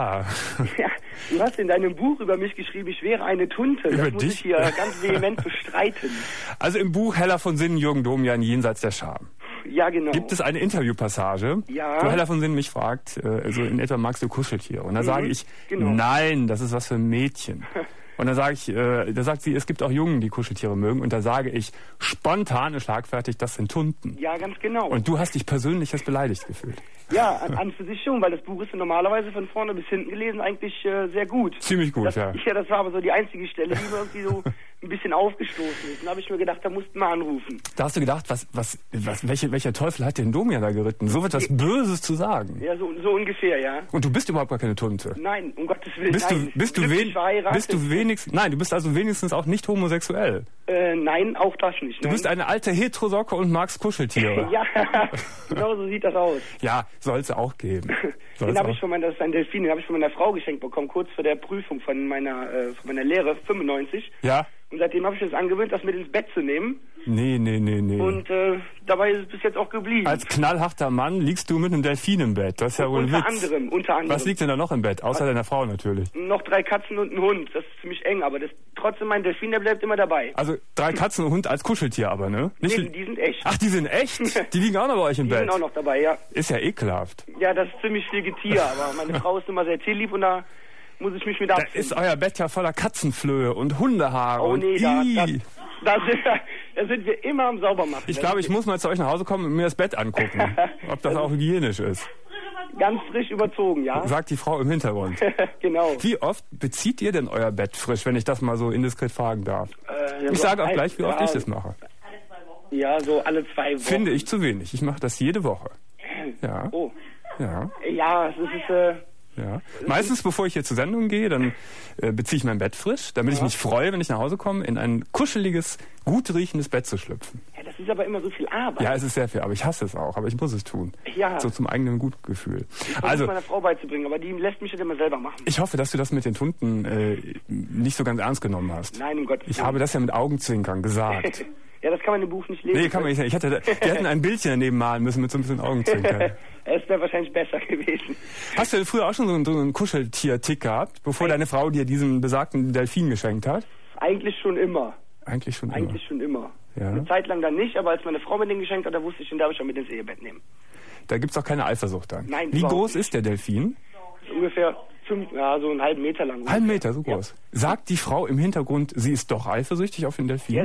E: hast in deinem Buch über mich geschrieben, ich wäre eine Tunte. Das muss ich hier ganz vehement bestreiten.
A: Also im Buch Heller von Sinnen, Jürgen Domian, Jenseits der Scham.
E: Ja, genau.
A: Gibt es eine Interviewpassage, wo Heller von Sinnen mich fragt, so in etwa, magst du Kuscheltiere? Und da sage ich, nein, das ist was für Mädchen. Und dann da sagt sie, es gibt auch Jungen, die Kuscheltiere mögen. Und da sage ich spontan und schlagfertig, das sind Tunten.
E: Ja, ganz genau.
A: Und du hast dich persönlich jetzt beleidigt gefühlt.
E: Ja, an für sich schon, weil das Buch ist normalerweise von vorne bis hinten gelesen eigentlich sehr gut.
A: Ziemlich gut, ja.
E: Ja, das war aber so die einzige Stelle, die mir irgendwie so ein bisschen aufgestoßen ist. Und da habe ich mir gedacht, da mussten wir anrufen.
A: Da hast du gedacht, welcher Teufel hat den Domian da geritten? So etwas Böses zu sagen.
E: Ja, so ungefähr, ja.
A: Und du bist überhaupt gar keine Tunte?
E: Nein, um Gottes Willen,
A: Nein, du bist also wenigstens auch nicht homosexuell.
E: Nein, auch das nicht.
A: Du bist eine alte Heterosocke und magst Kuscheltiere.
E: Ja, genau so sieht das aus.
A: Ja, soll es auch geben.
E: Das ist ein Delfin, den habe ich von meiner Frau geschenkt bekommen, kurz vor der Prüfung von meiner Lehre, 95.
A: Ja.
E: Und seitdem habe ich es angewöhnt, das mit ins Bett zu nehmen.
A: Nee.
E: Und dabei ist es bis jetzt auch geblieben.
A: Als knallharter Mann liegst du mit einem Delfin im Bett. Das ist ja wohl ein Witz.
E: Unter anderem.
A: Was liegt denn da noch im Bett? Außer deiner Frau natürlich.
E: Noch 3 Katzen und ein Hund. Das ist ziemlich eng, aber trotzdem mein Delfin, der bleibt immer dabei.
A: Also 3 Katzen und Hund als Kuscheltier aber, ne?
E: Nee, die sind echt.
A: Ach, die sind echt? Die liegen auch noch bei euch im Bett?
E: Die sind auch noch dabei, ja.
A: Ist ja ekelhaft.
E: Ja, das ist ziemlich viel Getier, aber meine Frau ist immer sehr tierlieb und da muss ich mich mit abfinden.
A: Da ist euer Bett ja voller Katzenflöhe und Hundehaare.
E: Oh nee, da sind wir immer am Saubermachen.
A: Ich glaube, ich muss mal zu euch nach Hause kommen und mir das Bett angucken, ob das auch hygienisch ist.
E: Ganz frisch überzogen, ja.
A: Sagt die Frau im Hintergrund.
E: Genau.
A: Wie oft bezieht ihr denn euer Bett frisch, wenn ich das mal so indiskret fragen darf? Ich sage auch gleich, wie oft ich das mache.
E: Ja, so alle 2 Wochen.
A: Finde ich zu wenig. Ich mache das jede Woche. Ja.
E: Oh.
A: Ja.
E: Ja, es ist...
A: Ja. Meistens, bevor ich hier zur Sendung gehe, dann beziehe ich mein Bett frisch, damit ich mich freue, wenn ich nach Hause komme, in ein kuscheliges, gut riechendes Bett zu schlüpfen.
E: Ja, das ist aber immer so viel Arbeit.
A: Ja, es ist sehr viel, aber ich hasse es auch, aber ich muss es tun.
E: Ja.
A: So zum eigenen Gutgefühl.
E: Ich versuche meiner Frau beizubringen, aber die lässt mich das immer selber machen.
A: Ich hoffe, dass du das mit den Tunden nicht so ganz ernst genommen hast.
E: Nein, um Gottes Willen.
A: Ich habe das ja mit Augenzwinkern gesagt.
E: Ja, das kann man im Buch nicht lesen.
A: Nee, kann man nicht. Die hätten ein Bildchen daneben malen müssen mit so ein bisschen Augenzwinkern.
E: Es wäre wahrscheinlich besser gewesen.
A: Hast du denn früher auch schon so einen Kuscheltier-Tick gehabt, bevor deine Frau dir diesen besagten Delfin geschenkt hat?
E: Eigentlich schon immer.
A: Eigentlich schon immer. Ja.
E: Eine Zeit lang dann nicht, aber als meine Frau mir den geschenkt hat, da wusste ich, den darf ich auch mit ins Ehebett nehmen.
A: Da gibt's auch keine Eifersucht dann?
E: Nein.
A: Wie groß ist der Delfin?
E: Ungefähr so einen halben Meter lang.
A: Halben Meter, so groß. Ja. Sagt die Frau im Hintergrund, sie ist doch eifersüchtig auf den Delfin?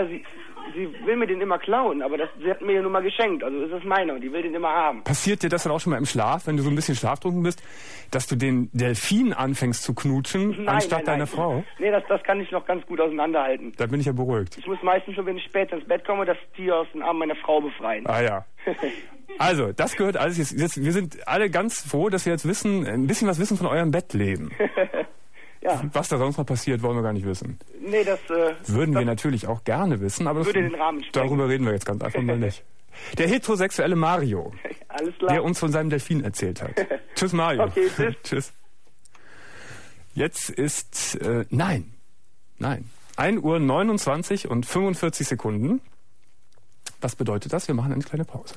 E: Sie will mir den immer klauen, aber sie hat mir ja nun mal geschenkt, also ist das meiner und die will den immer haben.
A: Passiert dir das dann auch schon mal im Schlaf, wenn du so ein bisschen schlaftrunken bist, dass du den Delfin anfängst zu knutschen, anstatt deiner Frau?
E: Nee, das kann ich noch ganz gut auseinanderhalten.
A: Da bin ich ja beruhigt.
E: Ich muss meistens schon, wenn ich spät ins Bett komme, das Tier aus den Armen meiner Frau befreien.
A: Ah ja. Also, das gehört alles jetzt. Wir sind alle ganz froh, dass wir jetzt ein bisschen was wissen von eurem Bettleben.
E: Ja.
A: Was da sonst noch passiert, wollen wir gar nicht wissen.
E: Nee,
A: würden wir natürlich auch gerne wissen, aber
E: würde den Rahmen sprengen.
A: Darüber reden wir jetzt ganz einfach mal nicht. Der heterosexuelle Mario,
E: alles klar,
A: der uns von seinem Delfin erzählt hat. Tschüss, Mario.
E: Okay, tschüss.
A: Tschüss. Jetzt ist, nein. 1:29 und 45 Sekunden. Was bedeutet das? Wir machen eine kleine Pause.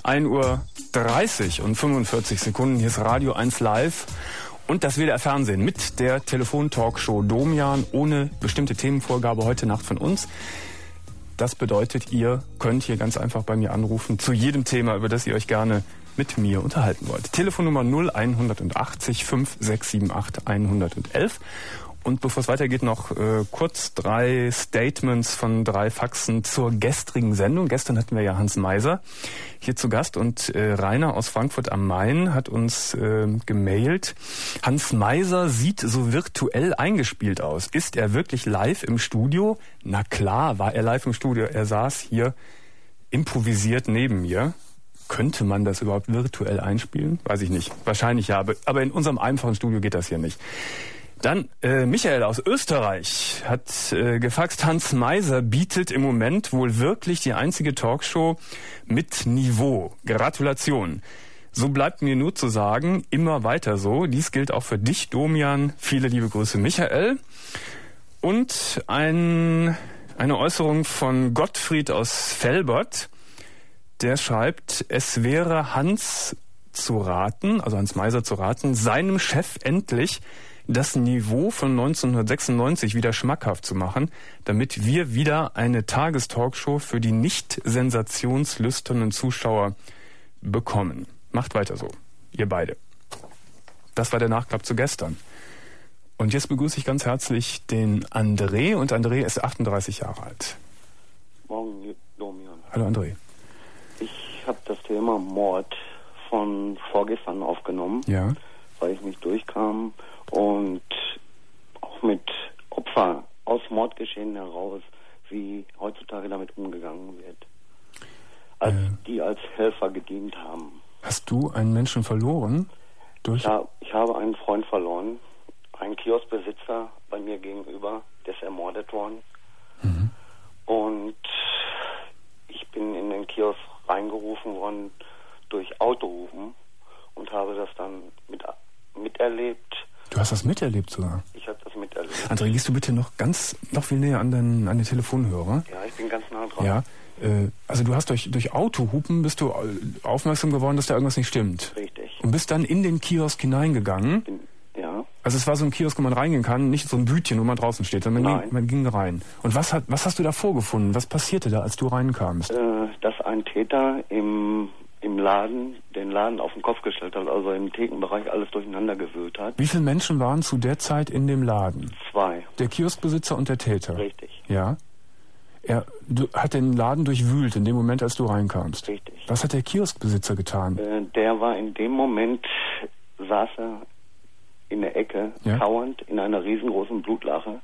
A: 1:30 und 45 Sekunden. Hier ist Radio 1 Live und das WDR Fernsehen mit der Telefon-Talkshow Domian ohne bestimmte Themenvorgabe heute Nacht von uns. Das bedeutet, ihr könnt hier ganz einfach bei mir anrufen zu jedem Thema, über das ihr euch gerne mit mir unterhalten wollt. Telefonnummer 0180 5678 111. Und bevor es weitergeht, noch kurz 3 Statements von 3 Faxen zur gestrigen Sendung. Gestern hatten wir ja Hans Meiser hier zu Gast und Rainer aus Frankfurt am Main hat uns gemailt. Hans Meiser sieht so virtuell eingespielt aus. Ist er wirklich live im Studio? Na klar, war er live im Studio. Er saß hier improvisiert neben mir. Könnte man das überhaupt virtuell einspielen? Weiß ich nicht. Wahrscheinlich ja, aber in unserem einfachen Studio geht das hier nicht. Dann Michael aus Österreich hat gefaxt, Hans Meiser bietet im Moment wohl wirklich die einzige Talkshow mit Niveau. Gratulation. So bleibt mir nur zu sagen, immer weiter so. Dies gilt auch für dich, Domian. Viele liebe Grüße, Michael. Und eine Äußerung von Gottfried aus Velbert. Der schreibt, es wäre Hans zu raten, also Hans Meiser zu raten, seinem Chef endlich das Niveau von 1996 wieder schmackhaft zu machen, damit wir wieder eine Tagestalkshow für die nicht sensationslüsternen Zuschauer bekommen. Macht weiter so, ihr beide. Das war der Nachklapp zu gestern. Und jetzt begrüße ich ganz herzlich den André und André ist 38 Jahre alt.
F: Morgen, Domian.
A: Hallo André.
F: Ich habe das Thema Mord von vorgestern aufgenommen, ja, weil ich nicht durchkam. Und auch mit Opfern aus Mordgeschehen heraus, wie heutzutage damit umgegangen wird, die als Helfer gedient haben.
A: Hast du einen Menschen verloren?
F: Ja, ich habe einen Freund verloren, einen Kioskbesitzer bei mir gegenüber, der ist ermordet worden. Mhm. Und ich bin in den Kiosk reingerufen worden durch Autorufen und habe das dann miterlebt.
A: Du hast das miterlebt sogar?
F: Ich habe das miterlebt.
A: André, gehst du bitte noch viel näher an den Telefonhörer?
F: Ja, ich bin ganz nah dran.
A: Ja, also du hast durch Autohupen bist du aufmerksam geworden, dass da irgendwas nicht stimmt.
F: Richtig.
A: Und bist dann in den Kiosk hineingegangen?
F: Ja.
A: Also es war so ein Kiosk, wo man reingehen kann, nicht so ein Bütchen, wo man draußen steht, sondern man ging rein. Und was hast du da vorgefunden? Was passierte da, als du reinkamst?
F: Dass ein Täter im Laden den Laden auf den Kopf gestellt hat, also im Thekenbereich alles durcheinander gewühlt hat.
A: Wie viele Menschen waren zu der Zeit in dem Laden?
F: 2.
A: Der Kioskbesitzer und der Täter?
F: Richtig.
A: Ja. Er hat den Laden durchwühlt in dem Moment, als du reinkamst?
F: Richtig.
A: Was hat der Kioskbesitzer getan?
F: Der war in dem Moment, saß er in der Ecke, kauernd in einer riesengroßen Blutlache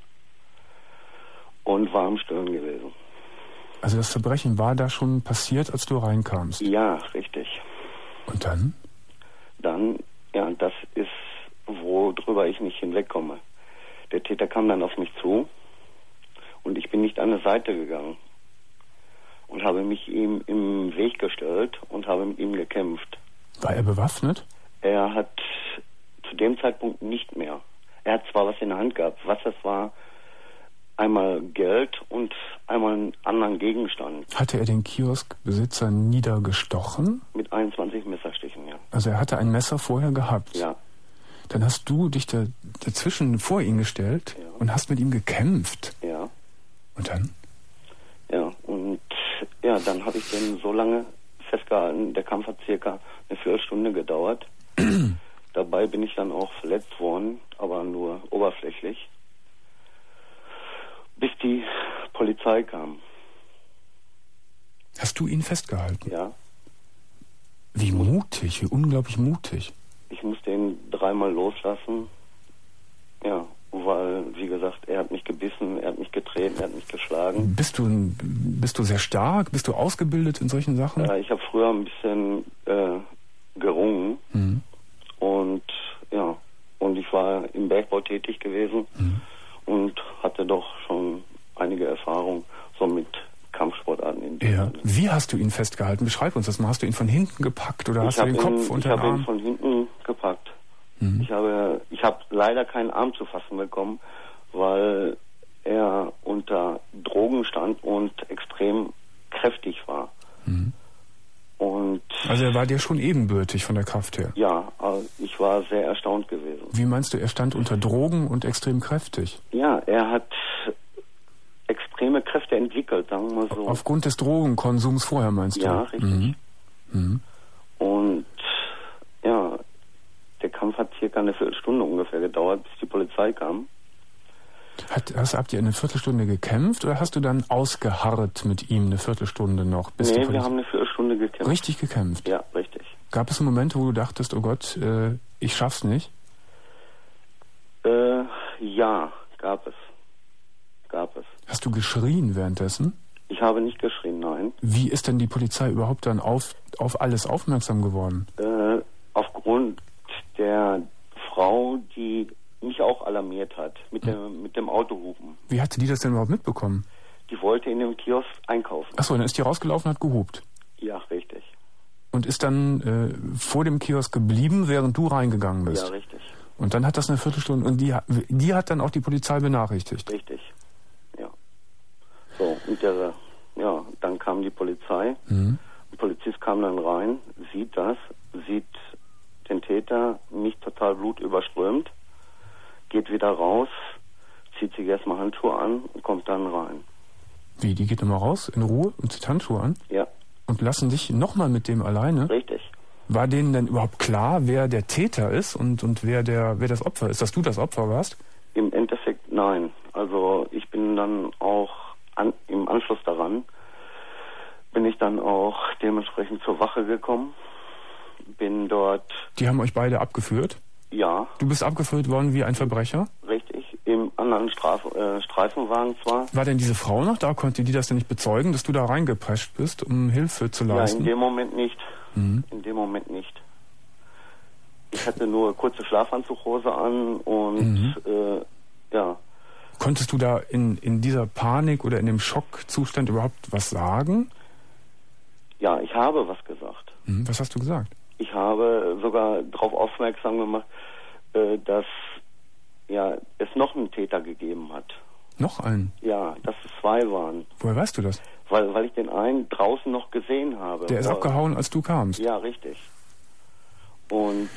F: und war am Stöhnen gewesen.
A: Also das Verbrechen war da schon passiert, als du reinkamst?
F: Ja, richtig.
A: Und dann?
F: Dann, ja, das ist, worüber ich nicht hinwegkomme. Der Täter kam dann auf mich zu und ich bin nicht an der Seite gegangen und habe mich ihm im Weg gestellt und habe mit ihm gekämpft.
A: War er bewaffnet?
F: Er hat zu dem Zeitpunkt nicht mehr. Er hat zwar was in der Hand gehabt, was das war, einmal Geld und einmal einen anderen Gegenstand.
A: Hatte er den Kioskbesitzer niedergestochen?
F: Mit 21 Messerstichen, ja.
A: Also er hatte ein Messer vorher gehabt?
F: Ja.
A: Dann hast du dich dazwischen vor ihn gestellt und hast mit ihm gekämpft?
F: Ja.
A: Und dann?
F: Ja, und ja, dann habe ich den so lange festgehalten. Der Kampf hat circa eine Viertelstunde gedauert. Dabei bin ich dann auch verletzt worden, aber nur oberflächlich. Bis die Polizei kam.
A: Hast du ihn festgehalten?
F: Ja.
A: Wie mutig, wie unglaublich mutig.
F: Ich musste ihn 3-mal loslassen. Ja, weil, wie gesagt, er hat mich gebissen, er hat mich getreten, er hat mich geschlagen.
A: Bist du sehr stark? Bist du ausgebildet in solchen Sachen?
F: Ja, ich habe früher ein bisschen gerungen. Mhm. Und ja, und ich war im Bergbau tätig gewesen. Mhm. Und hatte doch schon einige Erfahrung so mit Kampfsportarten in dem Sinne.
A: Wie hast du ihn festgehalten? Beschreib uns das mal. Hast du ihn von hinten gepackt oder hast du den Kopf unter den Arm?
F: Ich habe ihn von hinten gepackt. Mhm. Ich habe leider keinen Arm zu fassen bekommen, weil er unter Drogen stand und extrem kräftig war. Mhm. Und
A: Also er war dir schon ebenbürtig von der Kraft her?
F: Ja, ich war sehr erstaunt gewesen.
A: Wie meinst du, er stand unter Drogen und extrem kräftig?
F: Ja, er hat extreme Kräfte entwickelt, sagen wir mal so.
A: Aufgrund des Drogenkonsums vorher, meinst du?
F: Ja, richtig. Und ja, der Kampf hat circa eine Viertelstunde ungefähr gedauert, bis die Polizei kam.
A: Habt ihr eine Viertelstunde gekämpft oder hast du dann ausgeharrt mit ihm eine Viertelstunde noch?
F: Bis nee, wir haben eine Viertelstunde gekämpft.
A: Richtig gekämpft?
F: Ja, richtig.
A: Gab es Momente, wo du dachtest, oh Gott, ich schaff's nicht?
F: Ja, gab es.
A: Hast du geschrien währenddessen?
F: Ich habe nicht geschrien, nein.
A: Wie ist denn die Polizei überhaupt dann auf alles aufmerksam geworden?
F: Aufgrund der Frau, die mich auch alarmiert hat, mit dem Autohupen.
A: Wie hatte die das denn überhaupt mitbekommen?
F: Die wollte in dem Kiosk einkaufen.
A: Achso, dann ist die rausgelaufen und hat gehupt?
F: Ja, richtig.
A: Und ist dann vor dem Kiosk geblieben, während du reingegangen bist?
F: Ja, richtig.
A: Und dann hat das eine Viertelstunde, und die hat dann auch die Polizei benachrichtigt?
F: Richtig, ja. So, und dann kam die Polizei. Der Polizist kam dann rein, sieht den Täter, mich total blutüberströmt, geht wieder raus, zieht sich erstmal Handschuhe an und kommt dann rein.
A: Wie, die geht nochmal raus, in Ruhe und zieht Handschuhe an?
F: Ja.
A: Und lassen dich nochmal mit dem alleine?
F: Richtig.
A: War denen denn überhaupt klar, wer der Täter ist und wer das Opfer ist, dass du das Opfer warst?
F: Im Endeffekt nein. Also ich bin dann auch im Anschluss daran, bin ich dann auch dementsprechend zur Wache gekommen. Bin dort...
A: Die haben euch beide abgeführt?
F: Ja.
A: Du bist abgeführt worden wie ein Verbrecher?
F: Richtig, im anderen Streifenwagen zwar.
A: War denn diese Frau noch da? Konnte die das denn nicht bezeugen, dass du da reingeprescht bist, um Hilfe zu leisten?
F: Ja, in dem Moment nicht. In dem Moment nicht. Ich hatte nur kurze Schlafanzughose an und ja.
A: Konntest du da in dieser Panik oder in dem Schockzustand überhaupt was sagen?
F: Ja, ich habe was gesagt.
A: Was hast du gesagt?
F: Ich habe sogar darauf aufmerksam gemacht, dass es noch einen Täter gegeben hat.
A: Noch einen?
F: Ja, dass es 2 waren.
A: Woher weißt du das?
F: Weil ich den einen draußen noch gesehen habe.
A: Der ist abgehauen, als du kamst?
F: Ja, richtig. Und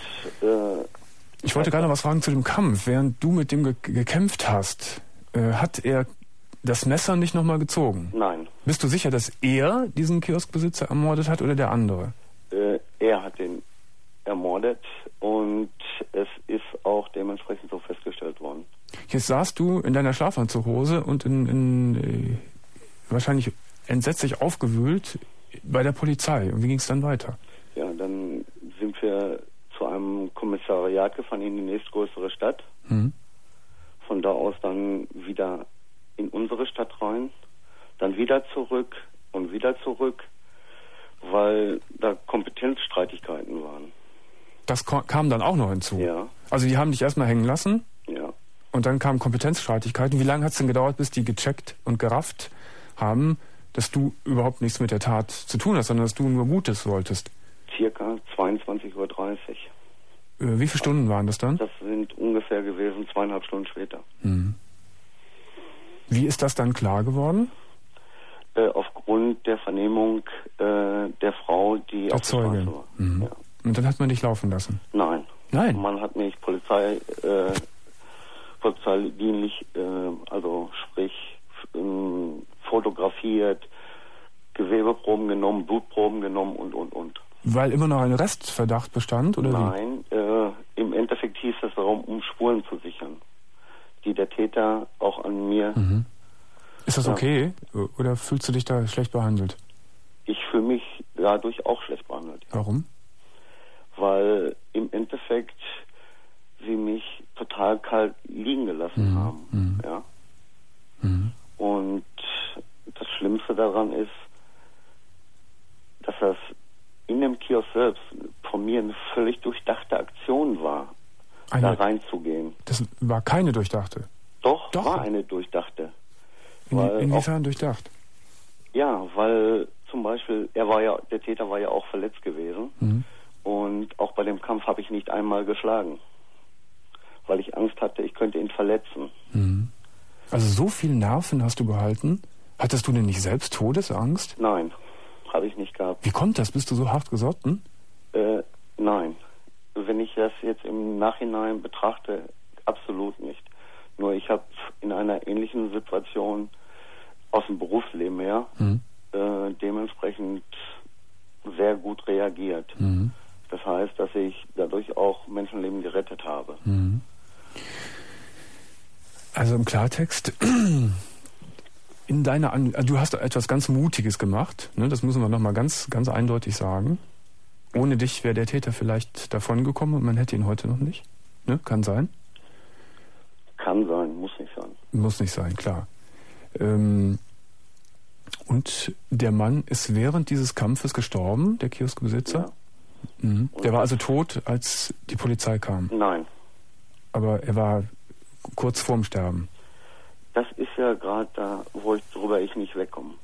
A: ich wollte gerade noch was fragen zu dem Kampf. Während du mit dem gekämpft hast, hat er das Messer nicht nochmal gezogen?
F: Nein.
A: Bist du sicher, dass er diesen Kioskbesitzer ermordet hat oder der andere?
F: Er hat den ermordet und es ist auch dementsprechend so festgestellt worden.
A: Jetzt saßt du in deiner Schlafanzughose und wahrscheinlich entsetzlich aufgewühlt bei der Polizei. Und wie ging es dann weiter?
F: Ja, dann sind wir zu einem Kommissariat gefahren in die nächstgrößere Stadt. Von da aus dann wieder in unsere Stadt rein, dann wieder zurück und wieder zurück, weil da Kompetenzstreitigkeiten waren.
A: Das kam dann auch noch hinzu?
F: Ja.
A: Also die haben dich erstmal hängen lassen?
F: Ja.
A: Und dann kamen Kompetenzstreitigkeiten. Wie lange hat es denn gedauert, bis die gecheckt und gerafft haben, dass du überhaupt nichts mit der Tat zu tun hast, sondern dass du nur Gutes wolltest?
F: Circa 22:30 Uhr.
A: Wie viele Stunden waren das dann?
F: Das sind ungefähr gewesen 2,5 Stunden später.
A: Wie ist das dann klar geworden?
F: Aufgrund der Vernehmung der Frau, die auf der Straße war. Ja.
A: Und dann hat man dich laufen lassen?
F: Nein.
A: Nein?
F: Man hat mich polizeidienlich, also sprich fotografiert, Gewebeproben genommen, Blutproben genommen und.
A: Weil immer noch ein Restverdacht bestand, oder
F: Nein, wie? Im Endeffekt hieß es darum, um Spuren zu sichern, die der Täter auch an mir...
A: Ist das okay? Oder fühlst du dich da schlecht behandelt?
F: Ich fühle mich dadurch auch schlecht behandelt. Ja.
A: Warum?
F: Weil im Endeffekt sie mich total kalt liegen gelassen haben. Ja. Und das Schlimmste daran ist, dass das in dem Kiosk selbst von mir eine völlig durchdachte Aktion war, da reinzugehen. Das
A: war keine durchdachte?
F: Doch. War eine durchdachte.
A: Inwiefern durchdacht?
F: Ja, weil zum Beispiel, der Täter war ja auch verletzt gewesen. Und auch bei dem Kampf habe ich nicht einmal geschlagen. Weil ich Angst hatte, ich könnte ihn verletzen.
A: Also so viel Nerven hast du behalten? Hattest du denn nicht selbst Todesangst?
F: Nein, habe ich nicht gehabt.
A: Wie kommt das? Bist du so hart gesotten?
F: Nein. Wenn ich das jetzt im Nachhinein betrachte, absolut nicht. Nur ich habe in einer ähnlichen Situation aus dem Berufsleben her dementsprechend sehr gut reagiert. Das heißt, dass ich dadurch auch Menschenleben gerettet habe.
A: Also im Klartext, du hast etwas ganz Mutiges gemacht, ne? Das müssen wir nochmal ganz, ganz eindeutig sagen. Ohne dich wäre der Täter vielleicht davongekommen und man hätte ihn heute noch nicht. Ne? Kann sein?
F: Kann sein, muss nicht sein.
A: Muss nicht sein, klar. Und der Mann ist während dieses Kampfes gestorben, der Kioskbesitzer? Ja. Der war also tot, als die Polizei kam?
F: Nein.
A: Aber er war kurz vorm Sterben?
F: Das ist ja gerade da, worüber ich nicht wegkomme.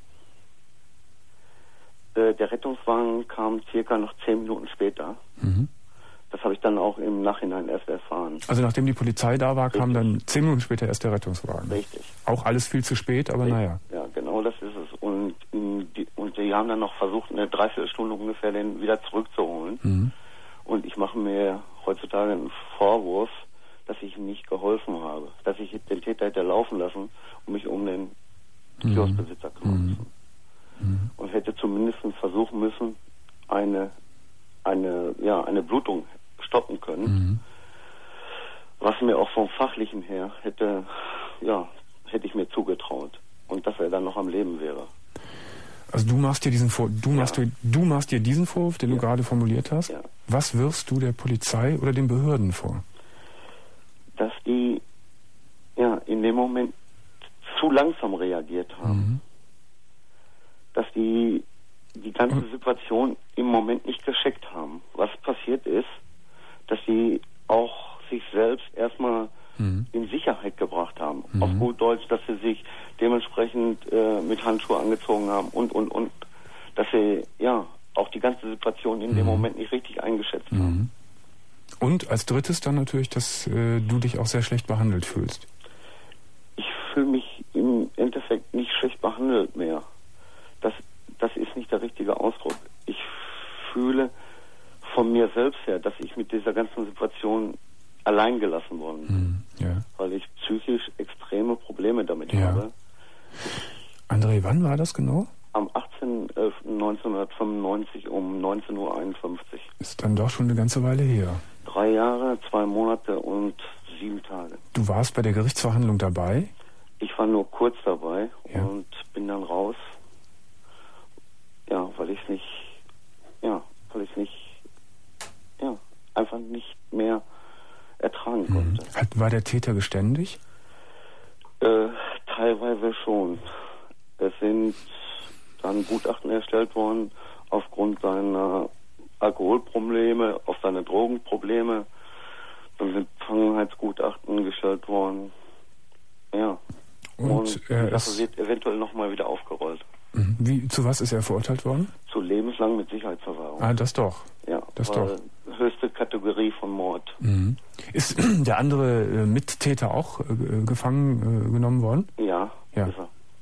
F: Der Rettungswagen kam circa noch 10 Minuten später. Das habe ich dann auch im Nachhinein erst erfahren.
A: Also nachdem die Polizei da war, kam dann 10 Minuten später erst der Rettungswagen?
F: Richtig.
A: Auch alles viel zu spät, aber naja.
F: Ja, genau das ist es. Und die haben dann noch versucht, eine Dreiviertelstunde ungefähr den wieder zurückzuholen. Und ich mache mir heutzutage einen Vorwurf, dass ich ihm nicht geholfen habe. Dass ich den Täter hätte laufen lassen und mich um den Kioskbesitzer kümmern müssen. Und hätte zumindest versuchen müssen, eine Blutung stoppen können. Was mir auch vom Fachlichen her hätte ich mir zugetraut. Und dass er dann noch am Leben wäre.
A: Also du machst dir diesen Vorwurf, den du gerade formuliert hast.
F: Ja.
A: Was wirfst du der Polizei oder den Behörden vor?
F: Dass die in dem Moment zu langsam reagiert haben. Dass die ganze Situation im Moment nicht gescheckt haben. Was passiert ist, dass sie auch sich selbst erstmal in Sicherheit gebracht haben. Auf gut Deutsch, dass sie sich dementsprechend mit Handschuhe angezogen haben und. Dass sie auch die ganze Situation in dem Moment nicht richtig eingeschätzt haben.
A: Und als drittes dann natürlich, dass du dich auch sehr schlecht behandelt fühlst.
F: Ich fühle mich im Endeffekt nicht schlecht behandelt mehr. Das ist nicht der richtige Ausdruck. Ich fühle von mir selbst her, dass ich mit dieser ganzen Situation allein gelassen worden bin. Weil ich psychisch extreme Probleme damit habe.
A: André, wann war das genau?
F: Am 18.11.1995 um 19.51 Uhr.
A: Ist dann doch schon eine ganze Weile her.
F: 3 Jahre, 2 Monate und 7 Tage.
A: Du warst bei der Gerichtsverhandlung dabei?
F: Ich war nur kurz dabei und bin dann raus. Weil ich einfach nicht mehr ertragen konnte.
A: War der Täter geständig?
F: Teilweise schon. Es sind dann Gutachten erstellt worden aufgrund seiner Alkoholprobleme, auf seine Drogenprobleme. Dann sind Befangenheitsgutachten gestellt worden. Und das wird eventuell nochmal wieder aufgerollt.
A: Zu was ist er verurteilt worden?
F: Zu lebenslang mit Sicherheitsverwahrung.
A: Das doch.
F: Ja, das doch. Höchste Kategorie von Mord.
A: Ist der andere Mittäter auch gefangen genommen worden?
F: Ja. Ist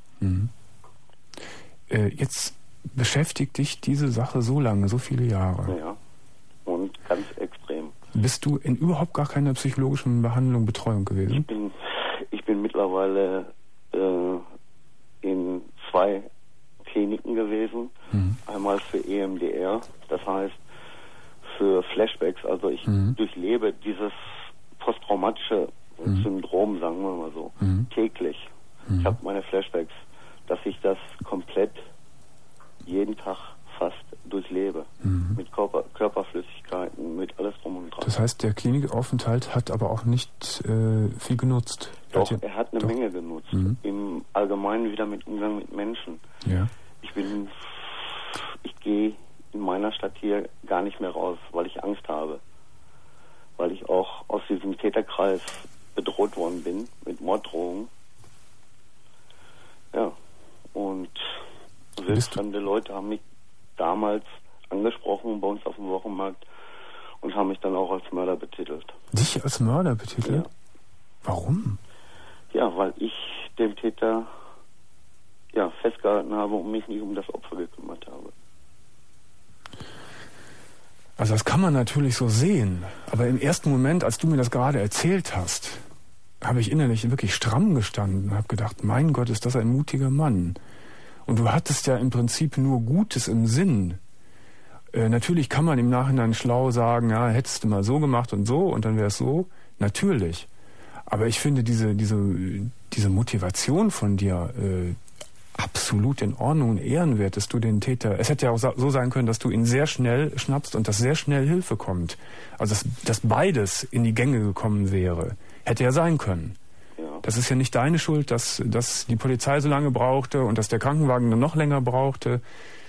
A: er. Jetzt beschäftigt dich diese Sache so lange, so viele Jahre.
F: Ja, und ganz extrem.
A: Bist du in überhaupt gar keiner psychologischen Behandlung, Betreuung gewesen?
F: Ich bin mittlerweile in 2 Kliniken gewesen. Einmal für EMDR, das heißt für Flashbacks. Also ich durchlebe dieses posttraumatische Syndrom, sagen wir mal so, täglich. Ich habe meine Flashbacks, dass ich das komplett jeden Tag fast durchlebe. Mit Körperflüssigkeiten, mit alles drum und dran.
A: Das heißt, der Klinikaufenthalt hat aber auch nicht viel genutzt?
F: Doch, er hat eine Menge genutzt. Im Allgemeinen wieder mit Umgang mit Menschen.
A: Ja.
F: Ich gehe in meiner Stadt hier gar nicht mehr raus, weil ich Angst habe. Weil ich auch aus diesem Täterkreis bedroht worden bin mit Morddrohungen. Ja. Und wildfremde Leute haben mich damals angesprochen bei uns auf dem Wochenmarkt und haben mich dann auch als Mörder betitelt.
A: Dich als Mörder betitelt?
F: Ja.
A: Warum?
F: Ja, weil ich dem Täter festgehalten habe und mich nicht um das Opfer gekümmert habe.
A: Also das kann man natürlich so sehen, aber im ersten Moment, als du mir das gerade erzählt hast, habe ich innerlich wirklich stramm gestanden und habe gedacht, mein Gott, ist das ein mutiger Mann. Und du hattest ja im Prinzip nur Gutes im Sinn. Natürlich kann man im Nachhinein schlau sagen, ja, hättest du mal so gemacht und dann wäre es so. Natürlich. Aber ich finde diese Motivation von dir absolut in Ordnung und ehrenwert, dass du den Täter... Es hätte ja auch so sein können, dass du ihn sehr schnell schnappst und dass sehr schnell Hilfe kommt. Also dass beides in die Gänge gekommen wäre. Hätte ja sein können. Ja. Das ist ja nicht deine Schuld, dass die Polizei so lange brauchte und dass der Krankenwagen dann noch länger brauchte.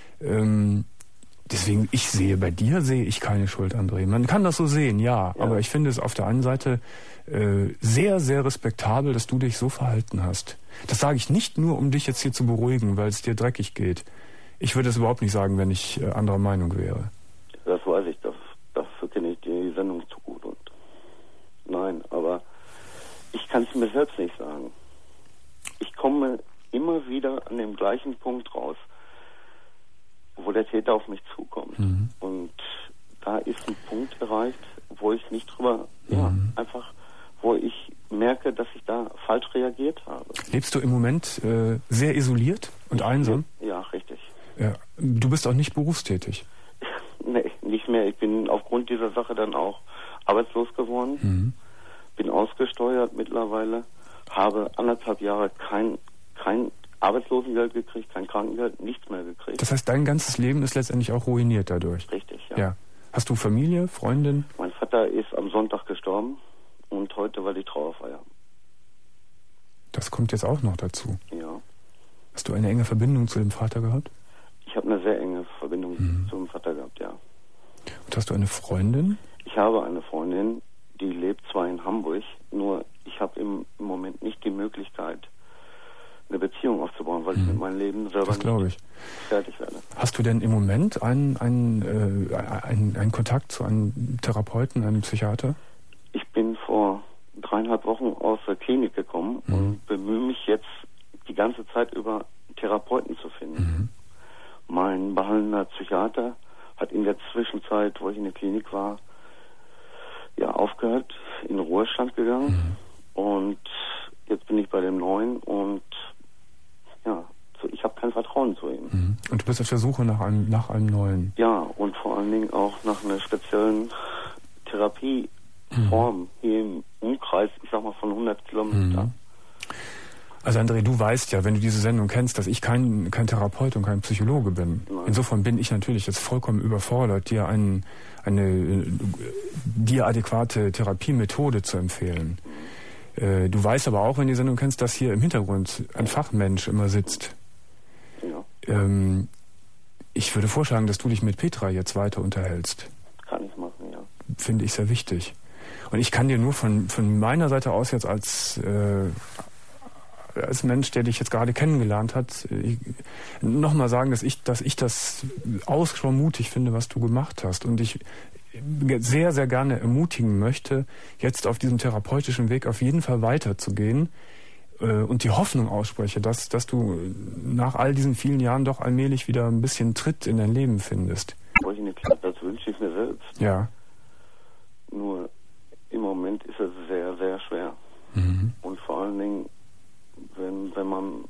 A: Deswegen, bei dir sehe ich keine Schuld, André. Man kann das so sehen, ja. Aber ich finde es auf der einen Seite sehr, sehr respektabel, dass du dich so verhalten hast. Das sage ich nicht nur, um dich jetzt hier zu beruhigen, weil es dir dreckig geht. Ich würde es überhaupt nicht sagen, wenn ich anderer Meinung wäre.
F: Das weiß ich, dafür kenne ich die Sendung zu gut. Und nein, aber ich kann es mir selbst nicht sagen. Ich komme immer wieder an dem gleichen Punkt raus, wo der Täter auf mich zukommt. Mhm. Und da ist ein Punkt erreicht, wo ich nicht drüber, wo ich merke, dass ich da falsch reagiert habe.
A: Lebst du im Moment sehr isoliert und einsam?
F: Ja, richtig.
A: Ja. Du bist auch nicht berufstätig?
F: Nee, nicht mehr. Ich bin aufgrund dieser Sache dann auch arbeitslos geworden, bin ausgesteuert mittlerweile, habe 1,5 Jahre kein Arbeitslosengeld gekriegt, kein Krankengeld, nichts mehr gekriegt.
A: Das heißt, dein ganzes Leben ist letztendlich auch ruiniert dadurch?
F: Richtig,
A: ja. Hast du Familie, Freundin?
F: Mein Vater ist am Sonntag gestorben und heute war die Trauerfeier.
A: Das kommt jetzt auch noch dazu?
F: Ja.
A: Hast du eine enge Verbindung zu dem Vater gehabt?
F: Ich habe eine sehr enge Verbindung zum Vater gehabt, ja.
A: Und hast du eine Freundin?
F: Ich habe eine Freundin, die lebt zwar in Hamburg, nur ich habe im Moment nicht die Möglichkeit, eine Beziehung aufzubauen, weil ich mit meinem Leben selber nicht fertig werde.
A: Hast du denn im Moment einen Kontakt zu einem Therapeuten, einem Psychiater?
F: Ich bin vor 3,5 Wochen aus der Klinik gekommen und bemühe mich jetzt die ganze Zeit über Therapeuten zu finden. Mein behandelnder Psychiater hat in der Zwischenzeit, wo ich in der Klinik war, aufgehört, in den Ruhestand gegangen und jetzt bin ich bei dem Neuen und ich habe kein Vertrauen zu ihm.
A: Und du bist auf der Suche nach einem Neuen?
F: Ja, und vor allen Dingen auch nach einer speziellen Therapieform hier im Umkreis, ich sag mal von 100 Kilometern.
A: Also André, du weißt ja, wenn du diese Sendung kennst, dass ich kein Therapeut und kein Psychologe bin. Nein. Insofern bin ich natürlich jetzt vollkommen überfordert, dir eine dir adäquate Therapiemethode zu empfehlen. Du weißt aber auch, wenn du die Sendung kennst, dass hier im Hintergrund ein Fachmensch immer sitzt. Ja. Ich würde vorschlagen, dass du dich mit Petra jetzt weiter unterhältst.
F: Kann ich machen, ja.
A: Finde ich sehr wichtig. Und ich kann dir nur von meiner Seite aus jetzt als Mensch, der dich jetzt gerade kennengelernt hat, nochmal sagen, dass ich das ausgesprochen mutig finde, was du gemacht hast. Und ich sehr, sehr gerne ermutigen möchte, jetzt auf diesem therapeutischen Weg auf jeden Fall weiterzugehen und die Hoffnung ausspreche, dass du nach all diesen vielen Jahren doch allmählich wieder ein bisschen Tritt in dein Leben findest.
F: Das wünsche ich mir selbst.
A: Ja.
F: Nur im Moment ist es sehr, sehr schwer. Und vor allen Dingen, wenn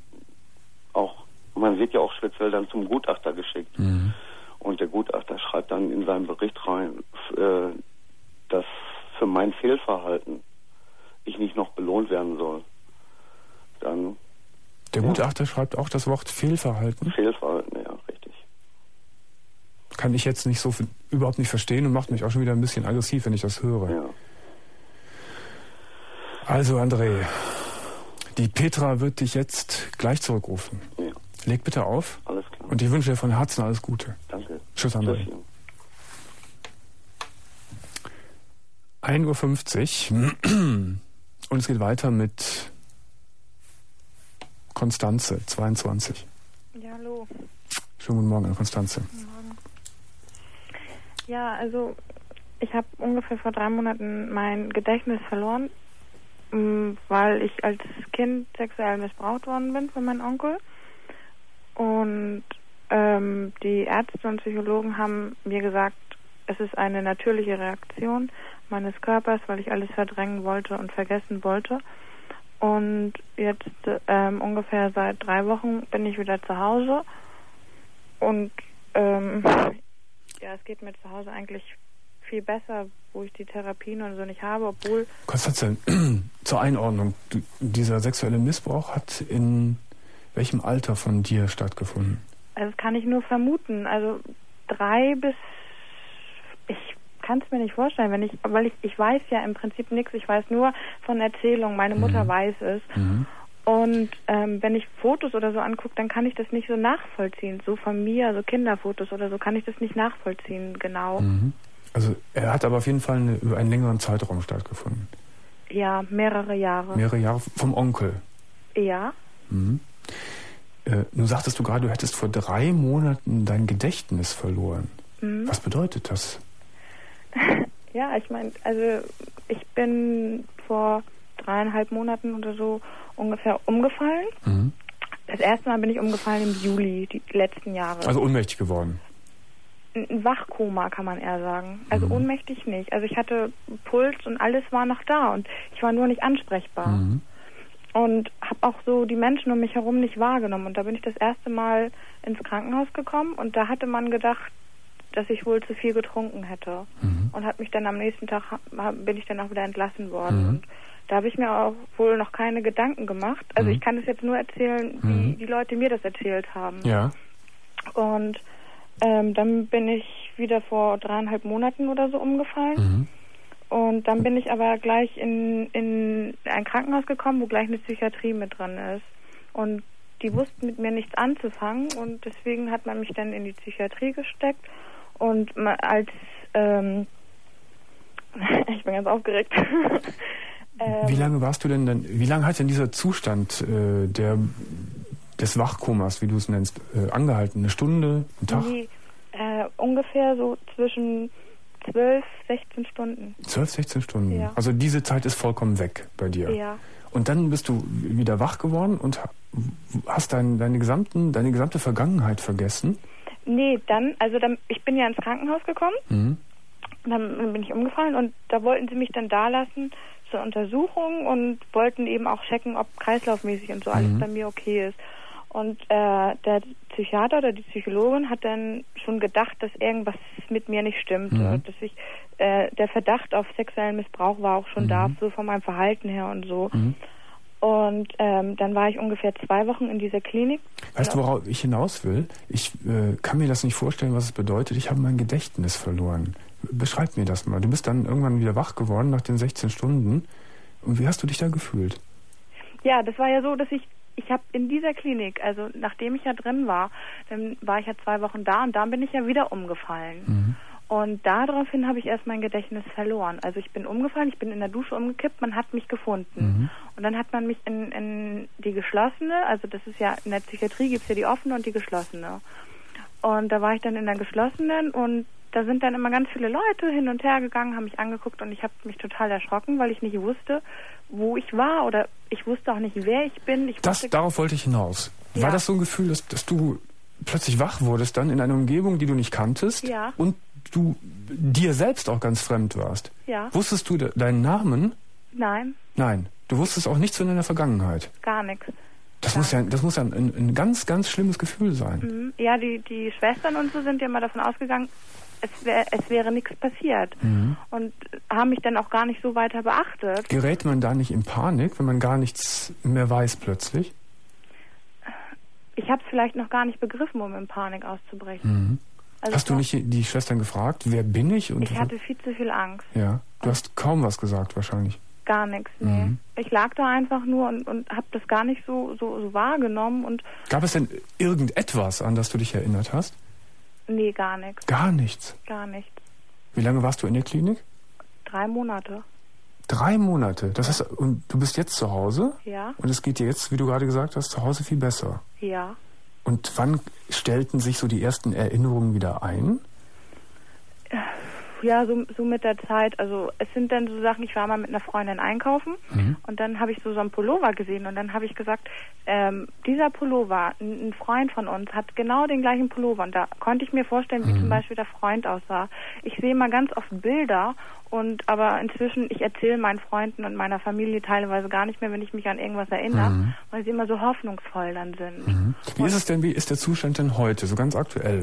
F: man wird ja auch speziell dann zum Gutachter geschickt. Und der Gutachter schreibt dann in seinen Bericht rein, dass für mein Fehlverhalten ich nicht noch belohnt werden soll. Dann...
A: Der Gutachter schreibt auch das Wort Fehlverhalten?
F: Fehlverhalten, ja, richtig.
A: Kann ich jetzt nicht so überhaupt nicht verstehen und macht mich auch schon wieder ein bisschen aggressiv, wenn ich das höre.
F: Ja.
A: Also André, die Petra wird dich jetzt gleich zurückrufen.
F: Ja.
A: Leg bitte auf.
F: Alles klar.
A: Und ich wünsche dir von Herzen alles Gute.
F: Danke.
A: Tschüss, André. 1:50 Uhr. Und es geht weiter mit Konstanze, 22.
G: Ja, hallo.
A: Schönen guten Morgen an Konstanze.
G: Guten Morgen. Ja, also ich habe ungefähr vor 3 Monaten mein Gedächtnis verloren, weil ich als Kind sexuell missbraucht worden bin von meinem Onkel. Und die Ärzte und Psychologen haben mir gesagt, es ist eine natürliche Reaktion meines Körpers, weil ich alles verdrängen wollte und vergessen wollte. Und jetzt ungefähr seit 3 Wochen bin ich wieder zu Hause. Und es geht mir zu Hause eigentlich viel besser, wo ich die Therapien und so nicht habe, obwohl...
A: Konstanze, zur Einordnung, dieser sexuelle Missbrauch hat in welchem Alter von dir stattgefunden?
G: Also das kann ich nur vermuten. Also 3 bis... Ich kann es mir nicht vorstellen, weil ich weiß ja im Prinzip nichts. Ich weiß nur von Erzählungen. Meine Mutter weiß es. Und wenn ich Fotos oder so angucke, dann kann ich das nicht so nachvollziehen. So von mir, so Kinderfotos oder so, kann ich das nicht nachvollziehen, genau.
A: Also er hat aber auf jeden Fall über einen längeren Zeitraum stattgefunden.
G: Ja, mehrere Jahre.
A: Mehrere Jahre vom Onkel?
G: Ja.
A: Nun sagtest du gerade, du hättest vor 3 Monaten dein Gedächtnis verloren. Was bedeutet das?
G: Ja, ich meine, also ich bin vor 3,5 Monaten oder so ungefähr umgefallen. Das erste Mal bin ich umgefallen im Juli, die letzten Jahre. Also
A: ohnmächtig geworden?
G: Ein Wachkoma, kann man eher sagen. Also ohnmächtig nicht. Also ich hatte Puls und alles war noch da und ich war nur nicht ansprechbar. Und habe auch so die Menschen um mich herum nicht wahrgenommen. Und da bin ich das erste Mal ins Krankenhaus gekommen und da hatte man gedacht, dass ich wohl zu viel getrunken hätte. Und hat mich dann am nächsten Tag, bin ich dann auch wieder entlassen worden. Und da habe ich mir auch wohl noch keine Gedanken gemacht. Also ich kann es jetzt nur erzählen, wie die Leute mir das erzählt haben.
A: Ja.
G: Und dann bin ich wieder vor 3,5 Monaten oder so umgefallen. Und dann bin ich aber gleich in ein Krankenhaus gekommen, wo gleich eine Psychiatrie mit drin ist. Und die wussten mit mir nichts anzufangen und deswegen hat man mich dann in die Psychiatrie gesteckt. Und als ich bin ganz aufgeregt.
A: Wie lange warst du denn dann, wie lange hat denn dieser Zustand des Wachkomas, wie du es nennst, angehalten? Eine Stunde, einen Tag?
G: Nee, ungefähr so zwischen 12, 16 Stunden.
A: 12, 16 Stunden?
G: Ja.
A: Also diese Zeit ist vollkommen weg bei dir?
G: Ja.
A: Und dann bist du wieder wach geworden und hast deine gesamte Vergangenheit vergessen?
G: Nee, ich bin ja ins Krankenhaus gekommen. Und dann bin ich umgefallen und da wollten sie mich dann da lassen zur Untersuchung und wollten eben auch checken, ob kreislaufmäßig und so alles bei mir okay ist. Und der Psychiater oder die Psychologin hat dann schon gedacht, dass irgendwas mit mir nicht stimmt. Dass der Verdacht auf sexuellen Missbrauch war auch schon da, so von meinem Verhalten her und so. Und dann war ich ungefähr 2 Wochen in dieser Klinik.
A: Weißt du, worauf ich hinaus will? Ich kann mir das nicht vorstellen, was es bedeutet. Ich habe mein Gedächtnis verloren. Beschreib mir das mal. Du bist dann irgendwann wieder wach geworden nach den 16 Stunden. Und wie hast du dich da gefühlt?
G: Ja, das war ja so, dass ich habe in dieser Klinik, also nachdem ich ja drin war, dann war ich ja 2 Wochen da und dann bin ich ja wieder umgefallen. Und daraufhin habe ich erst mein Gedächtnis verloren. Also ich bin umgefallen, ich bin in der Dusche umgekippt, man hat mich gefunden. Und dann hat man mich in die geschlossene, also das ist ja, in der Psychiatrie gibt es ja die offene und die geschlossene. Und da war ich dann in der geschlossenen und da sind dann immer ganz viele Leute hin und her gegangen, haben mich angeguckt und ich habe mich total erschrocken, weil ich nicht wusste, wo ich war oder ich wusste auch nicht, wer ich bin.
A: Darauf wollte ich hinaus. Ja. War das so ein Gefühl, dass du plötzlich wach wurdest dann in einer Umgebung, die du nicht kanntest und du dir selbst auch ganz fremd warst?
G: Ja.
A: Wusstest du deinen Namen?
G: Nein.
A: Nein. Du wusstest auch nichts von deiner Vergangenheit?
G: Gar nichts.
A: Das muss ja ein ganz, ganz schlimmes Gefühl sein.
G: Ja, die Schwestern und so sind ja mal davon ausgegangen, es wäre nichts passiert und haben mich dann auch gar nicht so weiter beachtet.
A: Gerät man da nicht in Panik, wenn man gar nichts mehr weiß plötzlich?
G: Ich habe es vielleicht noch gar nicht begriffen, um in Panik auszubrechen. Also
A: hast du nicht die Schwestern gefragt, wer bin ich? Und
G: ich hatte viel zu viel Angst.
A: Ja, du hast kaum was gesagt wahrscheinlich.
G: Gar nichts, nee. Ich lag da einfach nur und habe das gar nicht so wahrgenommen. Und
A: gab es denn irgendetwas, an das du dich erinnert hast?
G: Nee, gar nichts.
A: Gar nichts?
G: Gar nichts.
A: Wie lange warst du in der Klinik?
G: 3 Monate.
A: 3 Monate? Das heißt, und du bist jetzt zu Hause?
G: Ja.
A: Und es geht dir jetzt, wie du gerade gesagt hast, zu Hause viel besser?
G: Ja.
A: Und wann stellten sich so die ersten Erinnerungen wieder ein?
G: Ja, so mit der Zeit. Also es sind dann so Sachen, ich war mal mit einer Freundin einkaufen und dann habe ich so einen Pullover gesehen und dann habe ich gesagt, dieser Pullover, ein Freund von uns hat genau den gleichen Pullover und da konnte ich mir vorstellen, wie zum Beispiel der Freund aussah. Ich sehe mal ganz oft Bilder aber inzwischen, ich erzähle meinen Freunden und meiner Familie teilweise gar nicht mehr, wenn ich mich an irgendwas erinnere, weil sie immer so hoffnungsvoll dann sind.
A: Wie ist es denn, wie ist der Zustand denn heute, so ganz aktuell?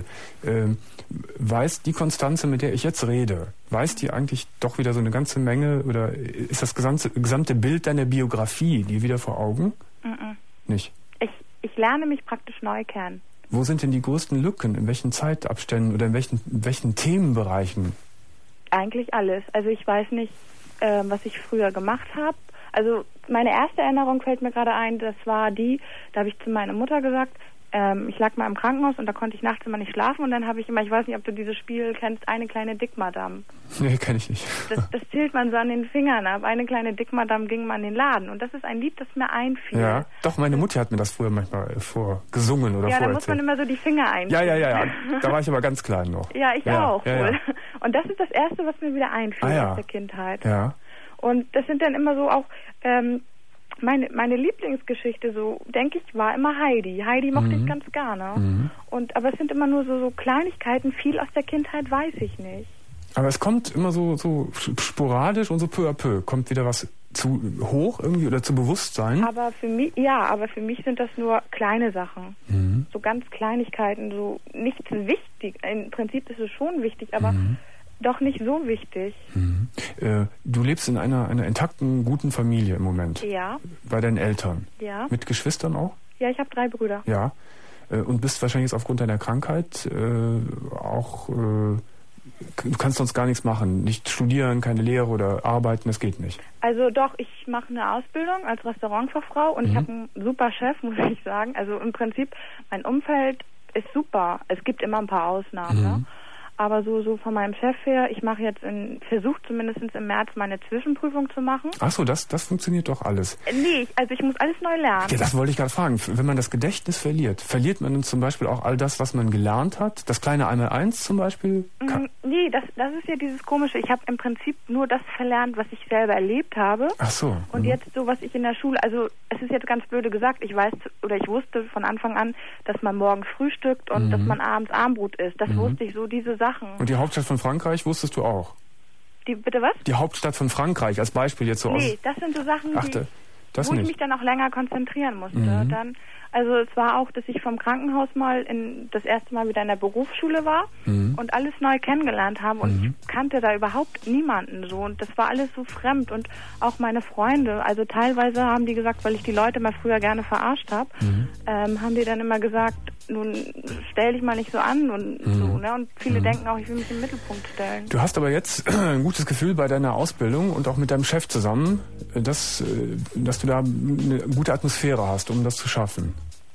A: Weiß die Konstanze, mit der ich jetzt rede, weiß die eigentlich doch wieder so eine ganze Menge oder ist das gesamte Bild deiner Biografie dir wieder vor Augen? Nicht?
G: Ich lerne mich praktisch neu kennen.
A: Wo sind denn die größten Lücken? In welchen Zeitabständen oder in welchen Themenbereichen?
G: Eigentlich alles. Also ich weiß nicht, was ich früher gemacht habe. Also meine erste Erinnerung fällt mir gerade ein, das war da habe ich zu meiner Mutter gesagt, ich lag mal im Krankenhaus und da konnte ich nachts immer nicht schlafen und dann habe ich immer, ich weiß nicht, ob du dieses Spiel kennst, eine kleine Dickmadam.
A: Nee, kenn ich nicht.
G: Das zählt man so an den Fingern ab. Eine kleine Dickmadam ging mal in den Laden und das ist ein Lied, das mir einfiel.
A: Ja, doch, meine Mutter hat mir das früher manchmal vorgesungen oder
G: ja, da muss man immer so die Finger einfielen.
A: Ja. Da war ich aber ganz klein noch.
G: Ja, ich auch. Ja. Und das ist das Erste, was mir wieder einfiel aus der Kindheit.
A: Ja.
G: Und das sind dann immer so auch meine Lieblingsgeschichte, so denke ich, war immer Heidi. Heidi mochte ich ganz gerne. Aber es sind immer nur so Kleinigkeiten. Viel aus der Kindheit weiß ich nicht.
A: Aber es kommt immer so sporadisch und so peu à peu. Kommt wieder was zu hoch irgendwie oder zu Bewusstsein?
G: Aber für mich sind das nur kleine Sachen. So ganz Kleinigkeiten, so nichts wichtig. Im Prinzip ist es schon wichtig, aber doch nicht so wichtig.
A: Du lebst in einer intakten, guten Familie im Moment.
G: Ja.
A: Bei deinen Eltern.
G: Ja.
A: Mit Geschwistern auch?
G: Ja, ich habe 3 Brüder.
A: Ja. Und bist wahrscheinlich jetzt aufgrund deiner Krankheit auch, du kannst sonst gar nichts machen. Nicht studieren, keine Lehre oder arbeiten, das geht nicht.
G: Also doch, ich mache eine Ausbildung als Restaurantfachfrau und ich habe einen super Chef, muss ich sagen. Also im Prinzip, mein Umfeld ist super. Es gibt immer ein paar Ausnahmen, ne? Aber so von meinem Chef her, ich mache jetzt versuche zumindest im März meine Zwischenprüfung zu machen.
A: Ach so, das funktioniert doch alles.
G: Nee, ich muss alles neu lernen.
A: Ja, das wollte ich gerade fragen. Wenn man das Gedächtnis verliert man dann zum Beispiel auch all das, was man gelernt hat? Das kleine 1x1 zum Beispiel?
G: Nee, das ist ja dieses Komische. Ich habe im Prinzip nur das verlernt, was ich selber erlebt habe.
A: Ach so.
G: Und jetzt so, was ich in der Schule, also es ist jetzt ganz blöde gesagt, ich wusste von Anfang an, dass man morgens frühstückt und dass man abends Abendbrot isst. Das wusste ich so, diese Sachen.
A: Und die Hauptstadt von Frankreich wusstest du auch?
G: Bitte was?
A: Die Hauptstadt von Frankreich als Beispiel jetzt so aus.
G: Nee, das sind so Sachen, wo ich mich dann auch länger konzentrieren musste. Also es war auch, dass ich vom Krankenhaus das erste Mal wieder in der Berufsschule war und alles neu kennengelernt habe und ich kannte da überhaupt niemanden so und das war alles so fremd und auch meine Freunde, also teilweise haben die gesagt, weil ich die Leute mal früher gerne verarscht habe, haben die dann immer gesagt, nun stell dich mal nicht so an und so, ne? Und viele denken auch, ich will mich im Mittelpunkt stellen.
A: Du hast aber jetzt ein gutes Gefühl bei deiner Ausbildung und auch mit deinem Chef zusammen, dass du da eine gute Atmosphäre hast, um das zu schaffen.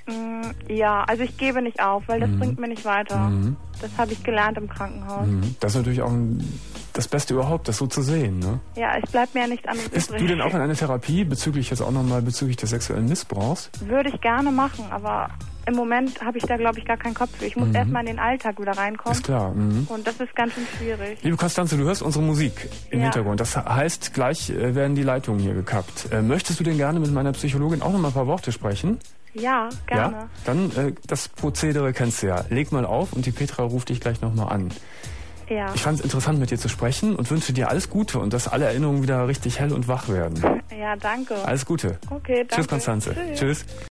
G: Ja, also ich gebe nicht auf, weil das bringt mir nicht weiter. Das habe ich gelernt im Krankenhaus.
A: Das ist natürlich auch das Beste überhaupt, das so zu sehen, ne?
G: Ja, es bleibt mir ja nichts anderes übrig.
A: Bist du denn auch in einer Therapie bezüglich des sexuellen Missbrauchs?
G: Würde ich gerne machen, aber im Moment habe ich da, glaube ich, gar keinen Kopf für. Ich muss erstmal in den Alltag wieder reinkommen.
A: Ist klar.
G: Und das ist ganz schön schwierig.
A: Liebe Konstanze, du hörst unsere Musik im Hintergrund. Das heißt, gleich werden die Leitungen hier gekappt. Möchtest du denn gerne mit meiner Psychologin auch noch mal ein paar Worte sprechen?
G: Ja, gerne.
A: Ja? Dann das Prozedere kennst du ja. Leg mal auf und die Petra ruft dich gleich nochmal an.
G: Ja.
A: Ich fand es interessant, mit dir zu sprechen und wünsche dir alles Gute und dass alle Erinnerungen wieder richtig hell und wach werden.
G: Ja, danke.
A: Alles Gute.
G: Okay, danke.
A: Tschüss, Konstanze. Tschüss.